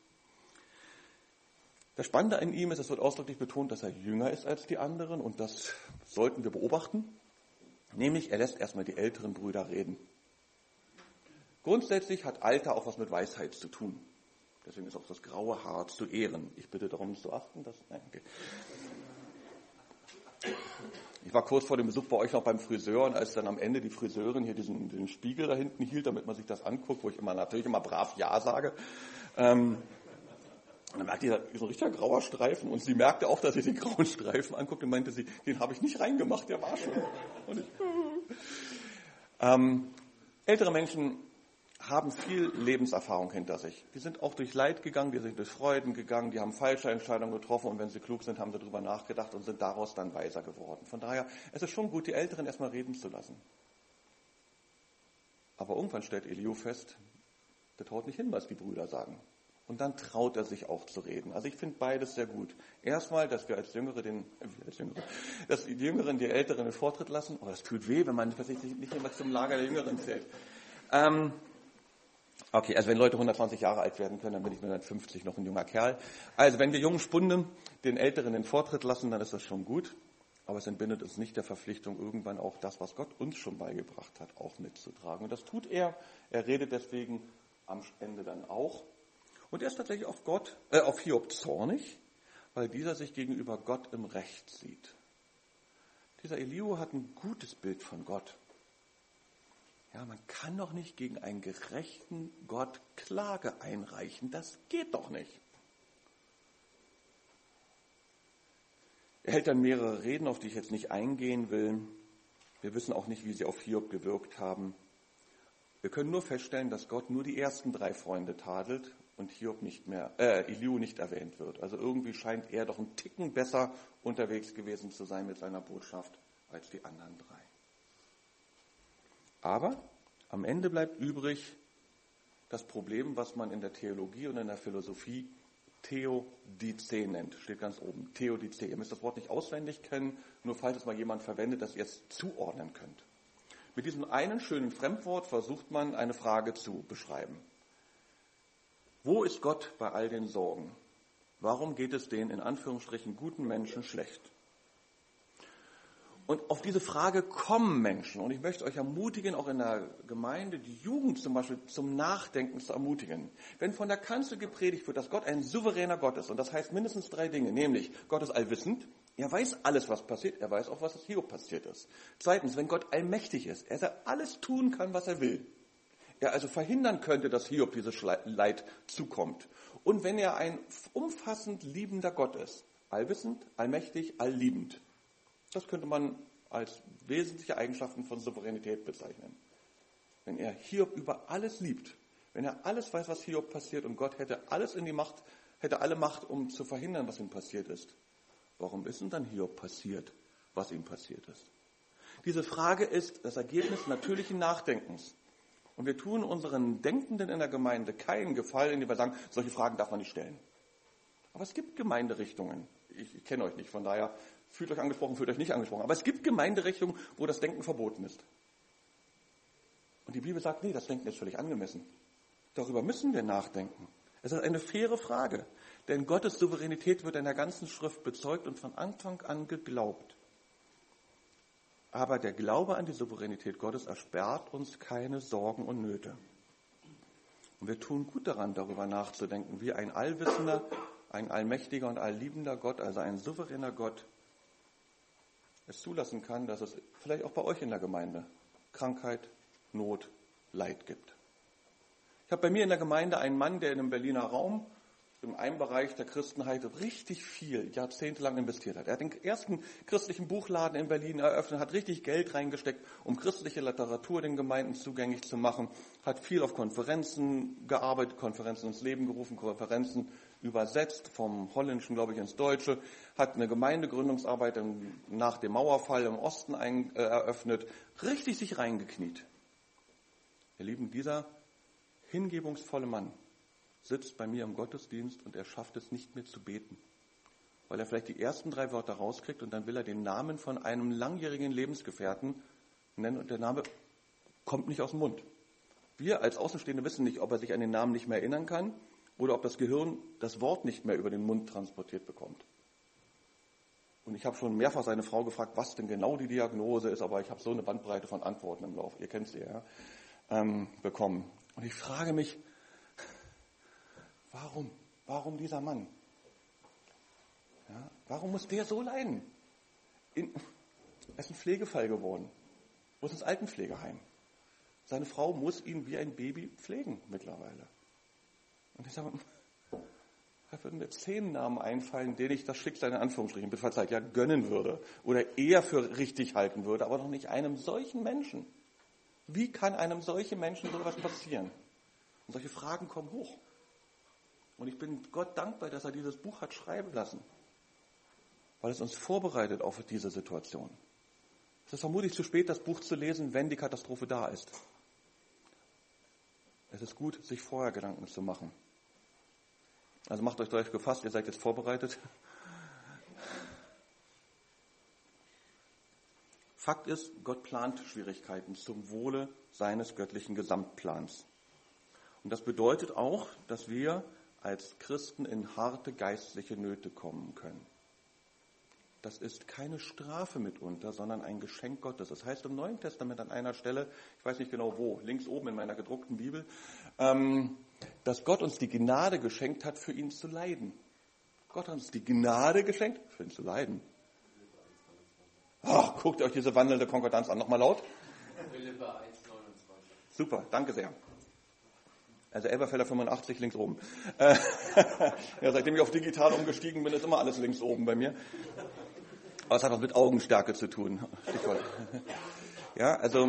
Das Spannende an ihm ist, es wird ausdrücklich betont, dass er jünger ist als die anderen und das sollten wir beobachten. Nämlich, er lässt erstmal die älteren Brüder reden. Grundsätzlich hat Alter auch was mit Weisheit zu tun. Deswegen ist auch das graue Haar zu ehren. Ich bitte darum, nicht zu achten. Nein, okay. Ich war kurz vor dem Besuch bei euch noch beim Friseur und als dann am Ende die Friseurin hier den Spiegel da hinten hielt, damit man sich das anguckt, wo ich natürlich immer brav Ja sage, und dann merkte ich, so ein richtiger grauer Streifen und sie merkte auch, dass ich den grauen Streifen anguckte und meinte sie, den habe ich nicht reingemacht, der war schon. Und ältere Menschen haben viel Lebenserfahrung hinter sich. Die sind auch durch Leid gegangen, die sind durch Freuden gegangen, die haben falsche Entscheidungen getroffen und wenn sie klug sind, haben sie darüber nachgedacht und sind daraus dann weiser geworden. Von daher, es ist schon gut, die Älteren erstmal reden zu lassen. Aber irgendwann stellt Elihu fest, der traut nicht hin, was die Brüder sagen. Und dann traut er sich auch zu reden. Also ich finde beides sehr gut. Erstmal, dass wir als Jüngere dass die Jüngeren die Älteren den Vortritt lassen. Aber das tut weh, wenn man nicht immer zum Lager der Jüngeren zählt. Okay, also wenn Leute 120 Jahre alt werden können, dann bin ich mit 150 noch ein junger Kerl. Also wenn wir jungen Spunde den Älteren den Vortritt lassen, dann ist das schon gut. Aber es entbindet uns nicht der Verpflichtung, irgendwann auch das, was Gott uns schon beigebracht hat, auch mitzutragen. Und das tut er. Er redet deswegen am Ende dann auch. Und er ist tatsächlich auf Hiob zornig, weil dieser sich gegenüber Gott im Recht sieht. Dieser Elihu hat ein gutes Bild von Gott. Ja, man kann doch nicht gegen einen gerechten Gott Klage einreichen. Das geht doch nicht. Er hält dann mehrere Reden, auf die ich jetzt nicht eingehen will. Wir wissen auch nicht, wie sie auf Hiob gewirkt haben. Wir können nur feststellen, dass Gott nur die ersten 3 Freunde tadelt und Elihu nicht erwähnt wird. Also irgendwie scheint er doch einen Ticken besser unterwegs gewesen zu sein mit seiner Botschaft als die anderen 3. Aber am Ende bleibt übrig das Problem, was man in der Theologie und in der Philosophie Theodizee nennt. Steht ganz oben. Theodizee. Ihr müsst das Wort nicht auswendig kennen, nur falls es mal jemand verwendet, dass ihr es zuordnen könnt. Mit diesem einen schönen Fremdwort versucht man, eine Frage zu beschreiben. Wo ist Gott bei all den Sorgen? Warum geht es den in Anführungsstrichen guten Menschen schlecht? Und auf diese Frage kommen Menschen. Und ich möchte euch ermutigen, auch in der Gemeinde, die Jugend zum Beispiel zum Nachdenken zu ermutigen. Wenn von der Kanzel gepredigt wird, dass Gott ein souveräner Gott ist, und das heißt mindestens 3 Dinge, nämlich Gott ist allwissend, er weiß alles, was passiert, er weiß auch, was das Hiob passiert ist. Zweitens, wenn Gott allmächtig ist, er alles tun kann, was er will. Er also verhindern könnte, dass Hiob dieses Leid zukommt. Und wenn er ein umfassend liebender Gott ist, allwissend, allmächtig, allliebend, das könnte man als wesentliche Eigenschaften von Souveränität bezeichnen. Wenn er Hiob über alles liebt, wenn er alles weiß, was Hiob passiert und Gott hätte alle Macht, um zu verhindern, was ihm passiert ist, warum ist denn dann Hiob passiert, was ihm passiert ist? Diese Frage ist das Ergebnis natürlichen Nachdenkens. Und wir tun unseren Denkenden in der Gemeinde keinen Gefallen, indem wir sagen, solche Fragen darf man nicht stellen. Aber es gibt Gemeinderichtungen. Ich kenne euch nicht, von daher fühlt euch angesprochen, fühlt euch nicht angesprochen. Aber es gibt Gemeinderichtungen, wo das Denken verboten ist. Und die Bibel sagt, nee, das Denken ist völlig angemessen. Darüber müssen wir nachdenken. Es ist eine faire Frage. Denn Gottes Souveränität wird in der ganzen Schrift bezeugt und von Anfang an geglaubt. Aber der Glaube an die Souveränität Gottes erspart uns keine Sorgen und Nöte. Und wir tun gut daran, darüber nachzudenken, wie ein allwissender, ein allmächtiger und allliebender Gott, also ein souveräner Gott, es zulassen kann, dass es vielleicht auch bei euch in der Gemeinde Krankheit, Not, Leid gibt. Ich habe bei mir in der Gemeinde einen Mann, der in einem Berliner Raum, in einem Bereich der Christenheit richtig viel, jahrzehntelang investiert hat. Er hat den ersten christlichen Buchladen in Berlin eröffnet, hat richtig Geld reingesteckt, um christliche Literatur den Gemeinden zugänglich zu machen, hat viel auf Konferenzen gearbeitet, Konferenzen ins Leben gerufen, Konferenzen übersetzt, vom Holländischen, glaube ich, ins Deutsche, hat eine Gemeindegründungsarbeit nach dem Mauerfall im Osten eröffnet, richtig sich reingekniet. Ihr Lieben, dieser hingebungsvolle Mann sitzt bei mir im Gottesdienst und er schafft es nicht mehr zu beten, weil er vielleicht die ersten 3 Wörter rauskriegt und dann will er den Namen von einem langjährigen Lebensgefährten nennen und der Name kommt nicht aus dem Mund. Wir als Außenstehende wissen nicht, ob er sich an den Namen nicht mehr erinnern kann oder ob das Gehirn das Wort nicht mehr über den Mund transportiert bekommt. Und ich habe schon mehrfach seine Frau gefragt, was denn genau die Diagnose ist, aber ich habe so eine Bandbreite von Antworten im Lauf, ihr kennt sie ja, bekommen. Und ich frage mich, warum dieser Mann? Ja, warum muss der so leiden? Er ist ein Pflegefall geworden, muss ins Altenpflegeheim. Seine Frau muss ihn wie ein Baby pflegen mittlerweile. Und ich sage, da würden mir 10 Namen einfallen, denen ich das Schicksal in Anführungsstrichen, bitte verzeiht, ja gönnen würde oder eher für richtig halten würde, aber noch nicht einem solchen Menschen. Wie kann einem solchen Menschen so etwas passieren? Und solche Fragen kommen hoch. Und ich bin Gott dankbar, dass er dieses Buch hat schreiben lassen, weil es uns vorbereitet auf diese Situation. Es ist vermutlich zu spät, das Buch zu lesen, wenn die Katastrophe da ist. Es ist gut, sich vorher Gedanken zu machen. Also macht euch darauf gefasst, ihr seid jetzt vorbereitet. Fakt ist, Gott plant Schwierigkeiten zum Wohle seines göttlichen Gesamtplans. Und das bedeutet auch, dass wir als Christen in harte geistliche Nöte kommen können. Das ist keine Strafe mitunter, sondern ein Geschenk Gottes. Das heißt im Neuen Testament an einer Stelle, ich weiß nicht genau wo, links oben in meiner gedruckten Bibel, dass Gott uns die Gnade geschenkt hat, für ihn zu leiden. Gott hat uns die Gnade geschenkt, für ihn zu leiden. Ach, guckt euch diese wandelnde Konkordanz an. Nochmal laut.
Philipper 1,29.
Super, danke sehr. Also Elberfelder 85 links oben. Ja, seitdem ich auf digital umgestiegen bin, ist immer alles links oben bei mir. Aber es hat auch mit Augenstärke zu tun. Stichwort. Ja, also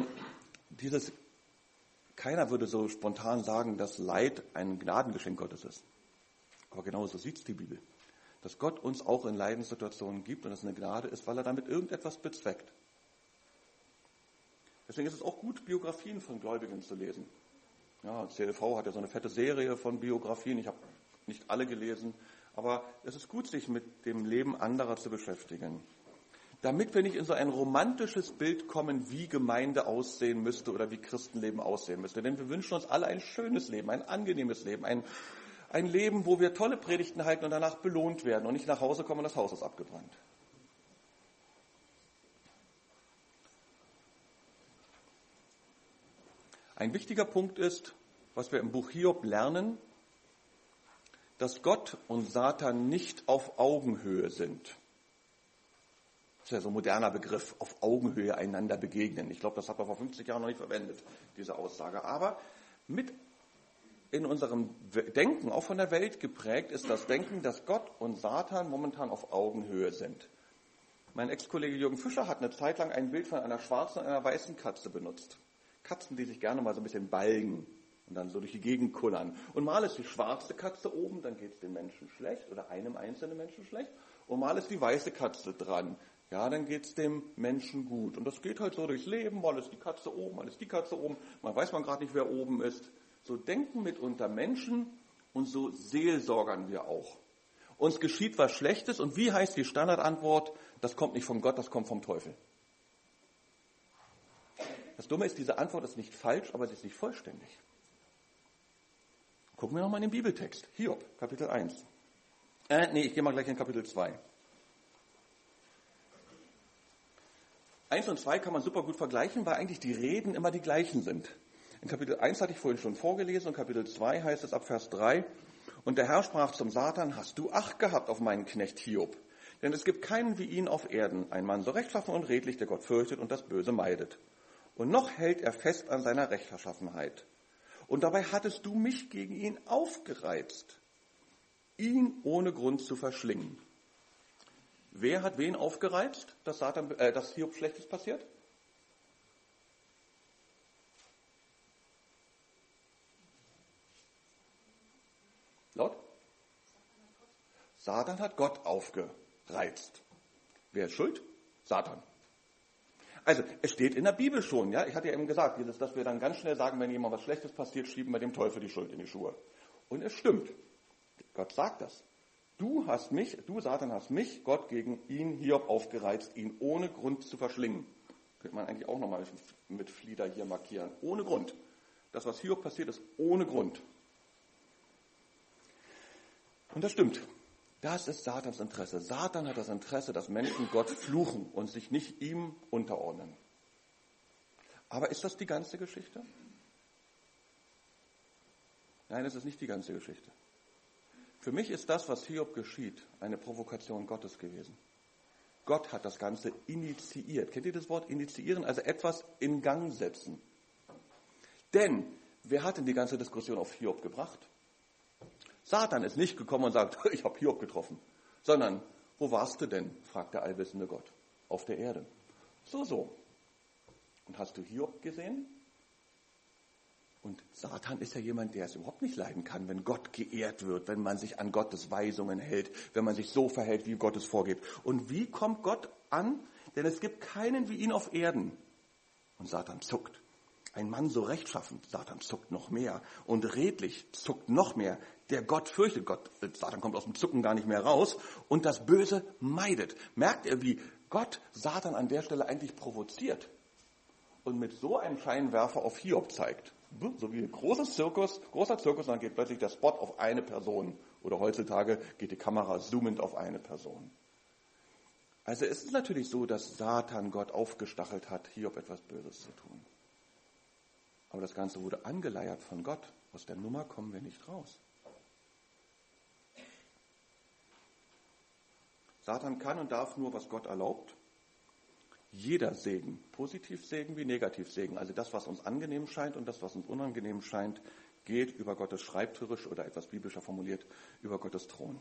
keiner würde so spontan sagen, dass Leid ein Gnadengeschenk Gottes ist. Aber genau so sieht es die Bibel. Dass Gott uns auch in Leidenssituationen gibt und es eine Gnade ist, weil er damit irgendetwas bezweckt. Deswegen ist es auch gut, Biografien von Gläubigen zu lesen. Ja, CLV hat ja so eine fette Serie von Biografien. Ich habe nicht alle gelesen, aber es ist gut, sich mit dem Leben anderer zu beschäftigen. Damit wir nicht in so ein romantisches Bild kommen, wie Gemeinde aussehen müsste oder wie Christenleben aussehen müsste. Denn wir wünschen uns alle ein schönes Leben, ein angenehmes Leben, ein Leben, wo wir tolle Predigten halten und danach belohnt werden und nicht nach Hause kommen und das Haus ist abgebrannt. Ein wichtiger Punkt ist, was wir im Buch Hiob lernen, dass Gott und Satan nicht auf Augenhöhe sind. Das ist ja so ein moderner Begriff, auf Augenhöhe einander begegnen. Ich glaube, das hat man vor 50 Jahren noch nicht verwendet, diese Aussage. Aber mit in unserem Denken, auch von der Welt geprägt, ist das Denken, dass Gott und Satan momentan auf Augenhöhe sind. Mein Ex-Kollege Jürgen Fischer hat eine Zeit lang ein Bild von einer schwarzen und einer weißen Katze benutzt. Katzen, die sich gerne mal so ein bisschen balgen und dann so durch die Gegend kullern. Und mal ist die schwarze Katze oben, dann geht es den Menschen schlecht oder einem einzelnen Menschen schlecht. Und mal ist die weiße Katze dran. Ja, dann geht es dem Menschen gut. Und das geht halt so durchs Leben. Mal ist die Katze oben, mal ist die Katze oben. Mal weiß man gerade nicht, wer oben ist. So denken mitunter Menschen und so seelsorgern wir auch. Uns geschieht was Schlechtes und wie heißt die Standardantwort? Das kommt nicht von Gott, das kommt vom Teufel. Das Dumme ist, diese Antwort ist nicht falsch, aber sie ist nicht vollständig. Gucken wir nochmal in den Bibeltext. Hiob, Kapitel 1. Ich gehe mal gleich in Kapitel 2. 1 und 2 kann man super gut vergleichen, weil eigentlich die Reden immer die gleichen sind. In Kapitel 1 hatte ich vorhin schon vorgelesen und Kapitel 2 heißt es ab Vers 3. Und der Herr sprach zum Satan, hast du Acht gehabt auf meinen Knecht Hiob? Denn es gibt keinen wie ihn auf Erden, ein Mann so rechtschaffen und redlich, der Gott fürchtet und das Böse meidet. Und noch hält er fest an seiner Rechtschaffenheit. Und dabei hattest du mich gegen ihn aufgereizt, ihn ohne Grund zu verschlingen. Wer hat wen aufgereizt, dass Hiob Schlechtes passiert? Laut? Satan hat Gott aufgereizt. Wer ist schuld? Satan. Also, es steht in der Bibel schon, ja. Ich hatte ja eben gesagt, dass wir dann ganz schnell sagen, wenn jemand was Schlechtes passiert, schieben wir dem Teufel die Schuld in die Schuhe. Und es stimmt. Gott sagt das. Du, Satan, hast mich, Gott, gegen ihn, Hiob, aufgereizt, ihn ohne Grund zu verschlingen. Könnte man eigentlich auch nochmal mit Flieder hier markieren. Ohne Grund. Das, was Hiob passiert, ist ohne Grund. Und das stimmt. Das ist Satans Interesse. Satan hat das Interesse, dass Menschen Gott fluchen und sich nicht ihm unterordnen. Aber ist das die ganze Geschichte? Nein, es ist nicht die ganze Geschichte. Für mich ist das, was Hiob geschieht, eine Provokation Gottes gewesen. Gott hat das Ganze initiiert. Kennt ihr das Wort initiieren? Also etwas in Gang setzen. Denn wer hat denn die ganze Diskussion auf Hiob gebracht? Satan ist nicht gekommen und sagt, ich habe Hiob getroffen, sondern, wo warst du denn, fragt der allwissende Gott, auf der Erde. So. Und hast du Hiob gesehen? Und Satan ist ja jemand, der es überhaupt nicht leiden kann, wenn Gott geehrt wird, wenn man sich an Gottes Weisungen hält, wenn man sich so verhält, wie Gott es vorgibt. Und wie kommt Gott an? Denn es gibt keinen wie ihn auf Erden. Und Satan zuckt. Ein Mann so rechtschaffen, Satan zuckt noch mehr. Und redlich zuckt noch mehr. Der Gott fürchtet Gott. Satan kommt aus dem Zucken gar nicht mehr raus. Und das Böse meidet. Merkt ihr, wie Gott Satan an der Stelle eigentlich provoziert? Und mit so einem Scheinwerfer auf Hiob zeigt. So wie ein großer Zirkus, und dann geht plötzlich der Spot auf eine Person. Oder heutzutage geht die Kamera zoomend auf eine Person. Also es ist natürlich so, dass Satan Gott aufgestachelt hat, Hiob etwas Böses zu tun. Aber das Ganze wurde angeleiert von Gott. Aus der Nummer kommen wir nicht raus. Satan kann und darf nur, was Gott erlaubt. Jeder Segen, Positivsegen wie Negativsegen, also das, was uns angenehm scheint und das, was uns unangenehm scheint, geht über Gottes Schreibtisch oder etwas biblischer formuliert, über Gottes Thron.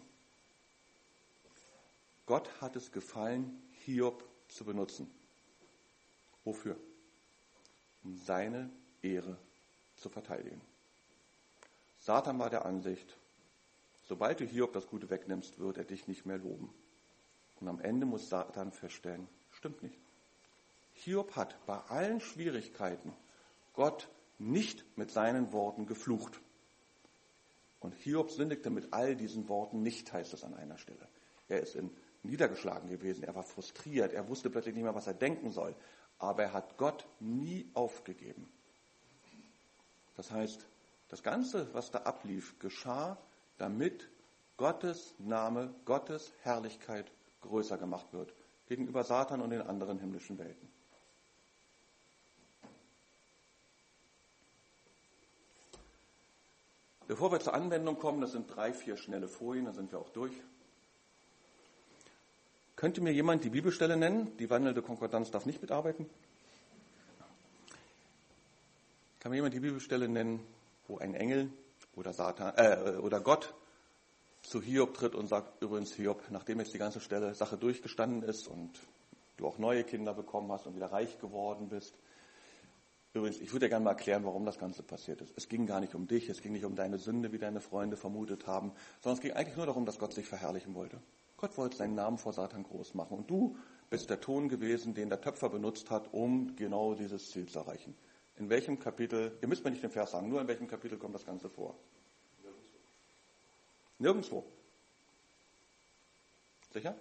Gott hat es gefallen, Hiob zu benutzen. Wofür? Um seine Ehre zu verteidigen. Satan war der Ansicht, sobald du Hiob das Gute wegnimmst, wird er dich nicht mehr loben. Und am Ende muss Satan feststellen, stimmt nicht. Hiob hat bei allen Schwierigkeiten Gott nicht mit seinen Worten geflucht. Und Hiob sündigte mit all diesen Worten nicht, heißt es an einer Stelle. Er ist niedergeschlagen gewesen, er war frustriert, er wusste plötzlich nicht mehr, was er denken soll. Aber er hat Gott nie aufgegeben. Das heißt, das Ganze, was da ablief, geschah, damit Gottes Name, Gottes Herrlichkeit größer gemacht wird gegenüber Satan und den anderen himmlischen Welten. Bevor wir zur Anwendung kommen, das sind 3-4 schnelle Folien, dann sind wir auch durch. Könnte mir jemand die Bibelstelle nennen? Die wandelnde Konkordanz darf nicht mitarbeiten. Kann mir jemand die Bibelstelle nennen, wo ein Engel oder Gott zu Hiob tritt und sagt, übrigens Hiob, nachdem jetzt die ganze Sache durchgestanden ist und du auch neue Kinder bekommen hast und wieder reich geworden bist. Übrigens, ich würde dir gerne mal erklären, warum das Ganze passiert ist. Es ging gar nicht um dich, es ging nicht um deine Sünde, wie deine Freunde vermutet haben, sondern es ging eigentlich nur darum, dass Gott sich verherrlichen wollte. Gott wollte seinen Namen vor Satan groß machen und du bist der Ton gewesen, den der Töpfer benutzt hat, um genau dieses Ziel zu erreichen. In welchem Kapitel, ihr müsst mir nicht den Vers sagen, nur in welchem Kapitel kommt das Ganze vor? Nirgendwo. Sicher?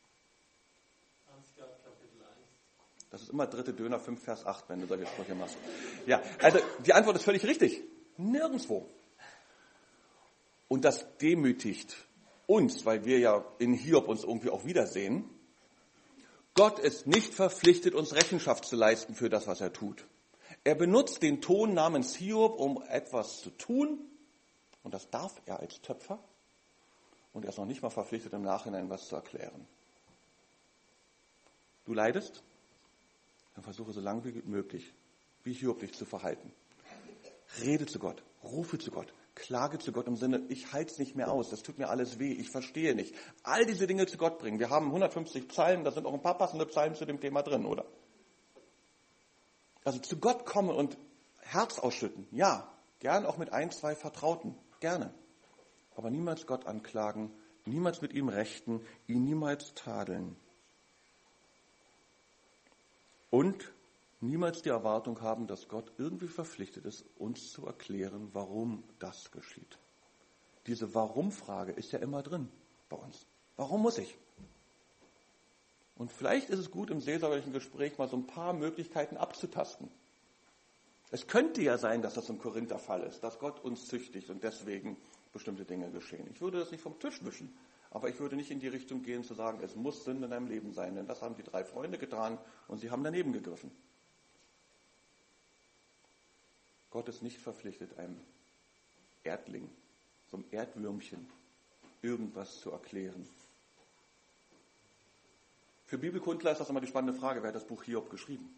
Kapitel 1.
Das ist immer 3. Döner 5, Vers 8, wenn du solche Sprüche machst. Ja, also die Antwort ist völlig richtig. Nirgendwo. Und das demütigt uns, weil wir ja in Hiob uns irgendwie auch wiedersehen. Gott ist nicht verpflichtet, uns Rechenschaft zu leisten für das, was er tut. Er benutzt den Ton namens Hiob, um etwas zu tun. Und das darf er als Töpfer. Und er ist noch nicht mal verpflichtet, im Nachhinein was zu erklären. Du leidest? Dann versuche so lange wie möglich wie Hiob dich zu verhalten. Rede zu Gott, rufe zu Gott, klage zu Gott im Sinne, ich halte es nicht mehr aus, das tut mir alles weh, ich verstehe nicht. All diese Dinge zu Gott bringen. Wir haben 150 Psalmen, da sind auch ein paar passende Psalmen zu dem Thema drin, oder? Also zu Gott kommen und Herz ausschütten, ja, gern auch mit ein, zwei Vertrauten, gerne. Aber niemals Gott anklagen, niemals mit ihm rechten, ihn niemals tadeln. Und niemals die Erwartung haben, dass Gott irgendwie verpflichtet ist, uns zu erklären, warum das geschieht. Diese Warum-Frage ist ja immer drin bei uns. Warum muss ich? Und vielleicht ist es gut, im seelsorgerlichen Gespräch mal so ein paar Möglichkeiten abzutasten. Es könnte ja sein, dass das im Korinther-Fall ist, dass Gott uns züchtigt und deswegen bestimmte Dinge geschehen. Ich würde das nicht vom Tisch wischen, aber ich würde nicht in die Richtung gehen zu sagen, es muss Sünde in deinem Leben sein, denn das haben die 3 Freunde getan und sie haben daneben gegriffen. Gott ist nicht verpflichtet, einem Erdling, so einem Erdwürmchen, irgendwas zu erklären. Für Bibelkundler ist das immer die spannende Frage, wer hat das Buch Hiob geschrieben?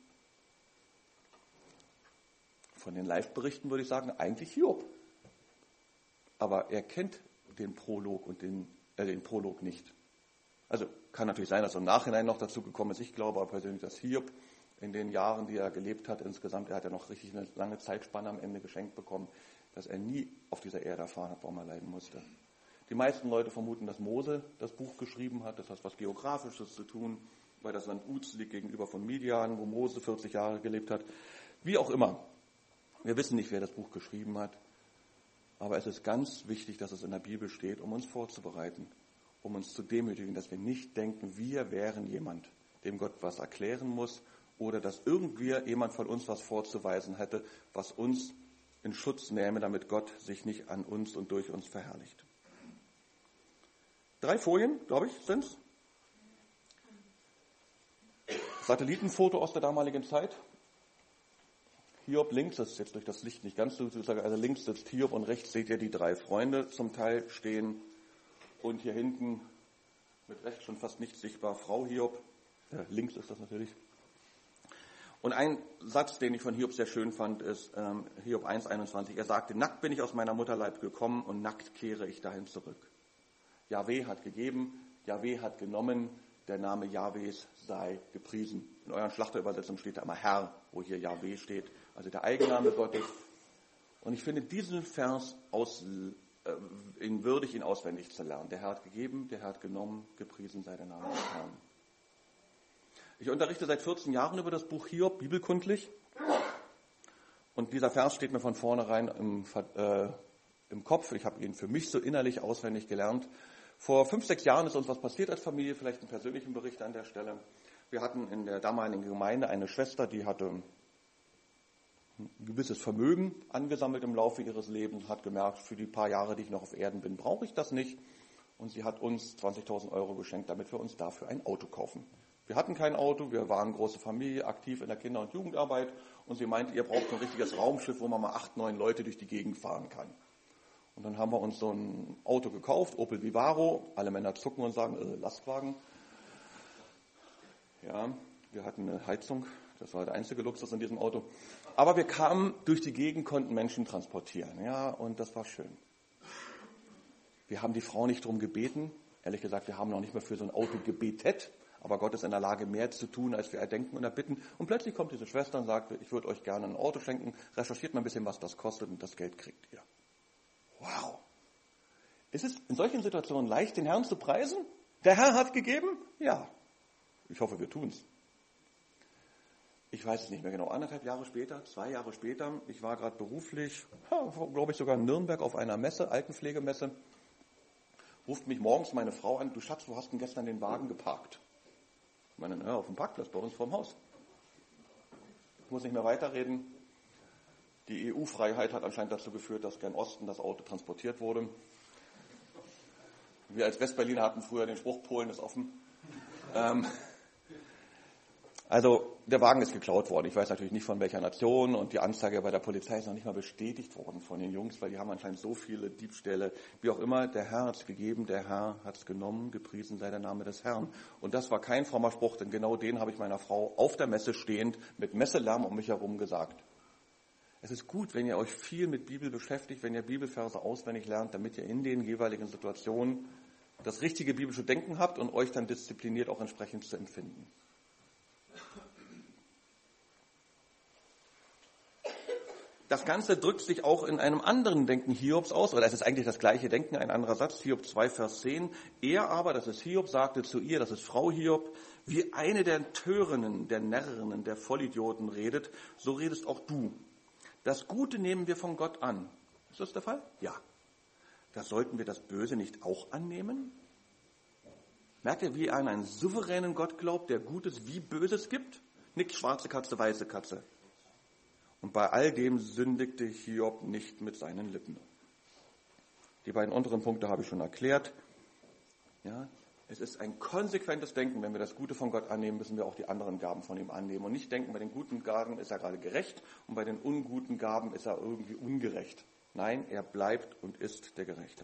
Von den Live-Berichten würde ich sagen, eigentlich Hiob. Aber er kennt den Prolog und den Prolog nicht. Also kann natürlich sein, dass er im Nachhinein noch dazu gekommen ist. Ich glaube aber persönlich, dass Hiob in den Jahren, die er gelebt hat, insgesamt, er hat ja noch richtig eine lange Zeitspanne am Ende geschenkt bekommen, dass er nie auf dieser Erde erfahren hat, warum er leiden musste. Die meisten Leute vermuten, dass Mose das Buch geschrieben hat. Das hat was Geografisches zu tun, weil das Land Uz liegt gegenüber von Midian, wo Mose 40 Jahre gelebt hat. Wie auch immer. Wir wissen nicht, wer das Buch geschrieben hat. Aber es ist ganz wichtig, dass es in der Bibel steht, um uns vorzubereiten, um uns zu demütigen, dass wir nicht denken, wir wären jemand, dem Gott was erklären muss oder dass irgendwie jemand von uns was vorzuweisen hätte, was uns in Schutz nähme, damit Gott sich nicht an uns und durch uns verherrlicht. 3 Folien, glaube ich, sind es. Satellitenfoto aus der damaligen Zeit. Hiob links, das ist jetzt durch das Licht nicht ganz so, also links sitzt Hiob und rechts seht ihr die 3 Freunde zum Teil stehen und hier hinten mit rechts schon fast nicht sichtbar Frau Hiob. Links ist das natürlich. Und ein Satz, den ich von Hiob sehr schön fand, ist Hiob 1,21. Er sagte, nackt bin ich aus meiner Mutterleib gekommen und nackt kehre ich dahin zurück. Jahwe hat gegeben, Jahwe hat genommen, der Name Jahwes sei gepriesen. In euren Schlachterübersetzungen steht da immer Herr, wo hier Jahwe steht, also der Eigenname Gottes. Und ich finde diesen Vers würdig, ihn auswendig zu lernen. Der Herr hat gegeben, der Herr hat genommen, gepriesen sei der Name des Herrn. Ich unterrichte seit 14 Jahren über das Buch Hiob, bibelkundlich. Und dieser Vers steht mir von vornherein im Kopf. Ich habe ihn für mich so innerlich auswendig gelernt. Vor 5, 6 Jahren ist uns was passiert als Familie, vielleicht einen persönlichen Bericht an der Stelle. Wir hatten in der damaligen Gemeinde eine Schwester, die hatte ein gewisses Vermögen angesammelt im Laufe ihres Lebens, hat gemerkt, für die paar Jahre, die ich noch auf Erden bin, brauche ich das nicht. Und sie hat uns 20.000 Euro geschenkt, damit wir uns dafür ein Auto kaufen. Wir hatten kein Auto, wir waren eine große Familie, aktiv in der Kinder- und Jugendarbeit. Und sie meinte, ihr braucht ein richtiges Raumschiff, wo man mal 8, 9 Leute durch die Gegend fahren kann. Und dann haben wir uns so ein Auto gekauft, Opel Vivaro. Alle Männer zucken und sagen, Lastwagen. Ja, wir hatten eine Heizung. Das war der einzige Luxus in diesem Auto. Aber wir kamen durch die Gegend, konnten Menschen transportieren. Ja, und das war schön. Wir haben die Frau nicht darum gebeten. Ehrlich gesagt, wir haben noch nicht mehr für so ein Auto gebetet. Aber Gott ist in der Lage, mehr zu tun, als wir erdenken und erbitten. Und plötzlich kommt diese Schwester und sagt, ich würde euch gerne ein Auto schenken. Recherchiert mal ein bisschen, was das kostet und das Geld kriegt ihr. Wow. Ist es in solchen Situationen leicht, den Herrn zu preisen? Der Herr hat gegeben? Ja. Ich hoffe, wir tun es. Ich weiß es nicht mehr genau. 1,5 Jahre später, 2 Jahre später, ich war gerade beruflich, glaube ich sogar in Nürnberg auf einer Messe, Altenpflegemesse, ruft mich morgens meine Frau an, du Schatz, wo hast du denn gestern den Wagen geparkt? Ich meine, auf dem Parkplatz bei uns vorm Haus. Ich muss nicht mehr weiterreden. Die EU-Freiheit hat anscheinend dazu geführt, dass gen Osten das Auto transportiert wurde. Wir als Westberliner hatten früher den Spruch, Polen ist offen. Also der Wagen ist geklaut worden. Ich weiß natürlich nicht von welcher Nation und die Anzeige bei der Polizei ist noch nicht mal bestätigt worden von den Jungs, weil die haben anscheinend so viele Diebstähle. Wie auch immer, der Herr hat es gegeben, der Herr hat es genommen, gepriesen sei der Name des Herrn. Und das war kein frommer Spruch, denn genau den habe ich meiner Frau auf der Messe stehend mit Messelärm um mich herum gesagt. Es ist gut, wenn ihr euch viel mit Bibel beschäftigt, wenn ihr Bibelverse auswendig lernt, damit ihr in den jeweiligen Situationen das richtige biblische Denken habt und euch dann diszipliniert auch entsprechend zu empfinden. Das Ganze drückt sich auch in einem anderen Denken Hiobs aus, oder es ist eigentlich das gleiche Denken, ein anderer Satz, Hiob 2, Vers 10. Er aber, das ist Hiob, sagte zu ihr, das ist Frau Hiob, wie eine der Törinnen, der Närrinnen, der Vollidioten redet, so redest auch du. Das Gute nehmen wir von Gott an. Ist das der Fall? Ja. Da sollten wir das Böse nicht auch annehmen? Merkt ihr, wie er an einen souveränen Gott glaubt, der Gutes wie Böses gibt? Nicht schwarze Katze, weiße Katze. Und bei all dem sündigte Hiob nicht mit seinen Lippen. Die beiden unteren Punkte habe ich schon erklärt. Ja, es ist ein konsequentes Denken. Wenn wir das Gute von Gott annehmen, müssen wir auch die anderen Gaben von ihm annehmen. Und nicht denken, bei den guten Gaben ist er gerade gerecht und bei den unguten Gaben ist er irgendwie ungerecht. Nein, er bleibt und ist der Gerechte.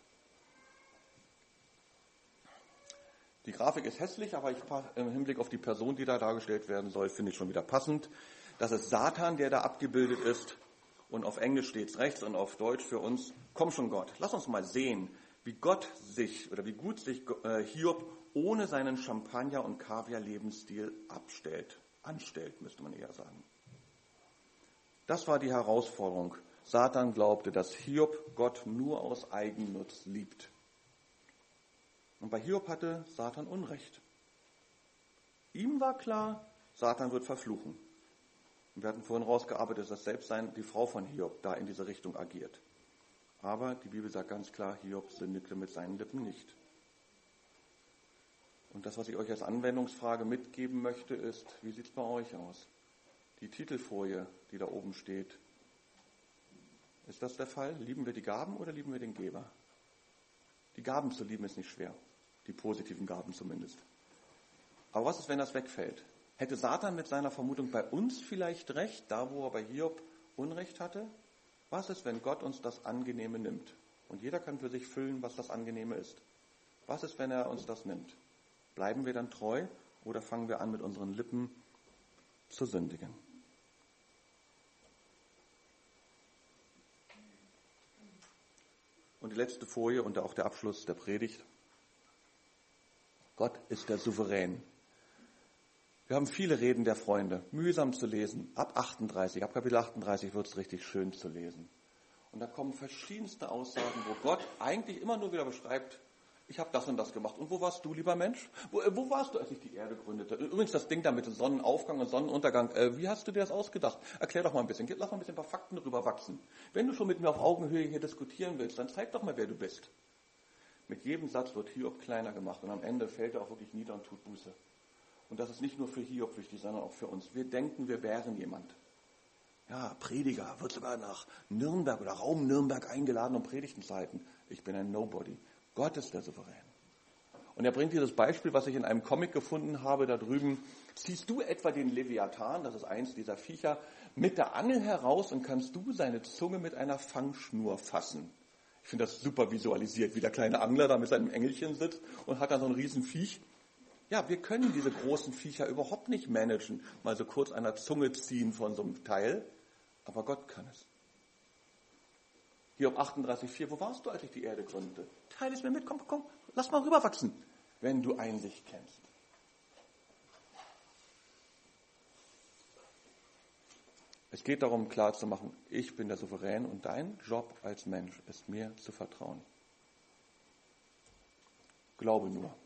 Die Grafik ist hässlich, aber im Hinblick auf die Person, die da dargestellt werden soll, finde ich schon wieder passend. Das ist Satan, der da abgebildet ist. Und auf Englisch steht es rechts und auf Deutsch für uns, komm schon Gott. Lass uns mal sehen, wie gut sich Hiob ohne seinen Champagner- und Kaviar-Lebensstil anstellt, müsste man eher sagen. Das war die Herausforderung. Satan glaubte, dass Hiob Gott nur aus Eigennutz liebt. Und bei Hiob hatte Satan Unrecht. Ihm war klar, Satan wird verfluchen. Und wir hatten vorhin rausgearbeitet, dass selbst die Frau von Hiob da in diese Richtung agiert. Aber die Bibel sagt ganz klar, Hiob sündigte mit seinen Lippen nicht. Und das, was ich euch als Anwendungsfrage mitgeben möchte, ist, wie sieht es bei euch aus? Die Titelfolie, die da oben steht, ist das der Fall? Lieben wir die Gaben oder lieben wir den Geber? Die Gaben zu lieben ist nicht schwer, die positiven Gaben zumindest. Aber was ist, wenn das wegfällt? Hätte Satan mit seiner Vermutung bei uns vielleicht recht, da wo er bei Hiob Unrecht hatte? Was ist, wenn Gott uns das Angenehme nimmt? Und jeder kann für sich füllen, was das Angenehme ist. Was ist, wenn er uns das nimmt? Bleiben wir dann treu oder fangen wir an, mit unseren Lippen zu sündigen? Und die letzte Folie und auch der Abschluss der Predigt. Gott ist der Souverän. Wir haben viele Reden der Freunde, mühsam zu lesen. Ab Kapitel 38 wird es richtig schön zu lesen. Und da kommen verschiedenste Aussagen, wo Gott eigentlich immer nur wieder beschreibt, ich habe das und das gemacht. Und wo warst du, lieber Mensch? Wo warst du, als ich die Erde gründete? Übrigens das Ding da mit dem Sonnenaufgang und Sonnenuntergang. Wie hast du dir das ausgedacht? Erklär doch mal ein bisschen. Lass mal ein paar Fakten drüber wachsen. Wenn du schon mit mir auf Augenhöhe hier diskutieren willst, dann zeig doch mal, wer du bist. Mit jedem Satz wird Hiob kleiner gemacht und am Ende fällt er auch wirklich nieder und tut Buße. Und das ist nicht nur für Hiob wichtig, sondern auch für uns. Wir denken, wir wären jemand. Ja, Prediger, wird sogar nach Nürnberg oder Raum Nürnberg eingeladen, um Predigten zu halten. Ich bin ein Nobody. Gott ist der Souverän. Und er bringt dieses Beispiel, was ich in einem Comic gefunden habe, da drüben. Ziehst du etwa den Leviathan, das ist eins dieser Viecher, mit der Angel heraus und kannst du seine Zunge mit einer Fangschnur fassen. Ich finde das super visualisiert, wie der kleine Angler da mit seinem Engelchen sitzt und hat dann so ein Riesenviech. Ja, wir können diese großen Viecher überhaupt nicht managen, mal so kurz an der Zunge ziehen von so einem Teil, aber Gott kann es. Hiob 38,4, wo warst du, als ich die Erde gründete? Teile es mir mit, komm, lass mal rüberwachsen, wenn du Einsicht kennst. Es geht darum, klarzumachen, ich bin der Souverän und dein Job als Mensch ist mir zu vertrauen. Glaube nur.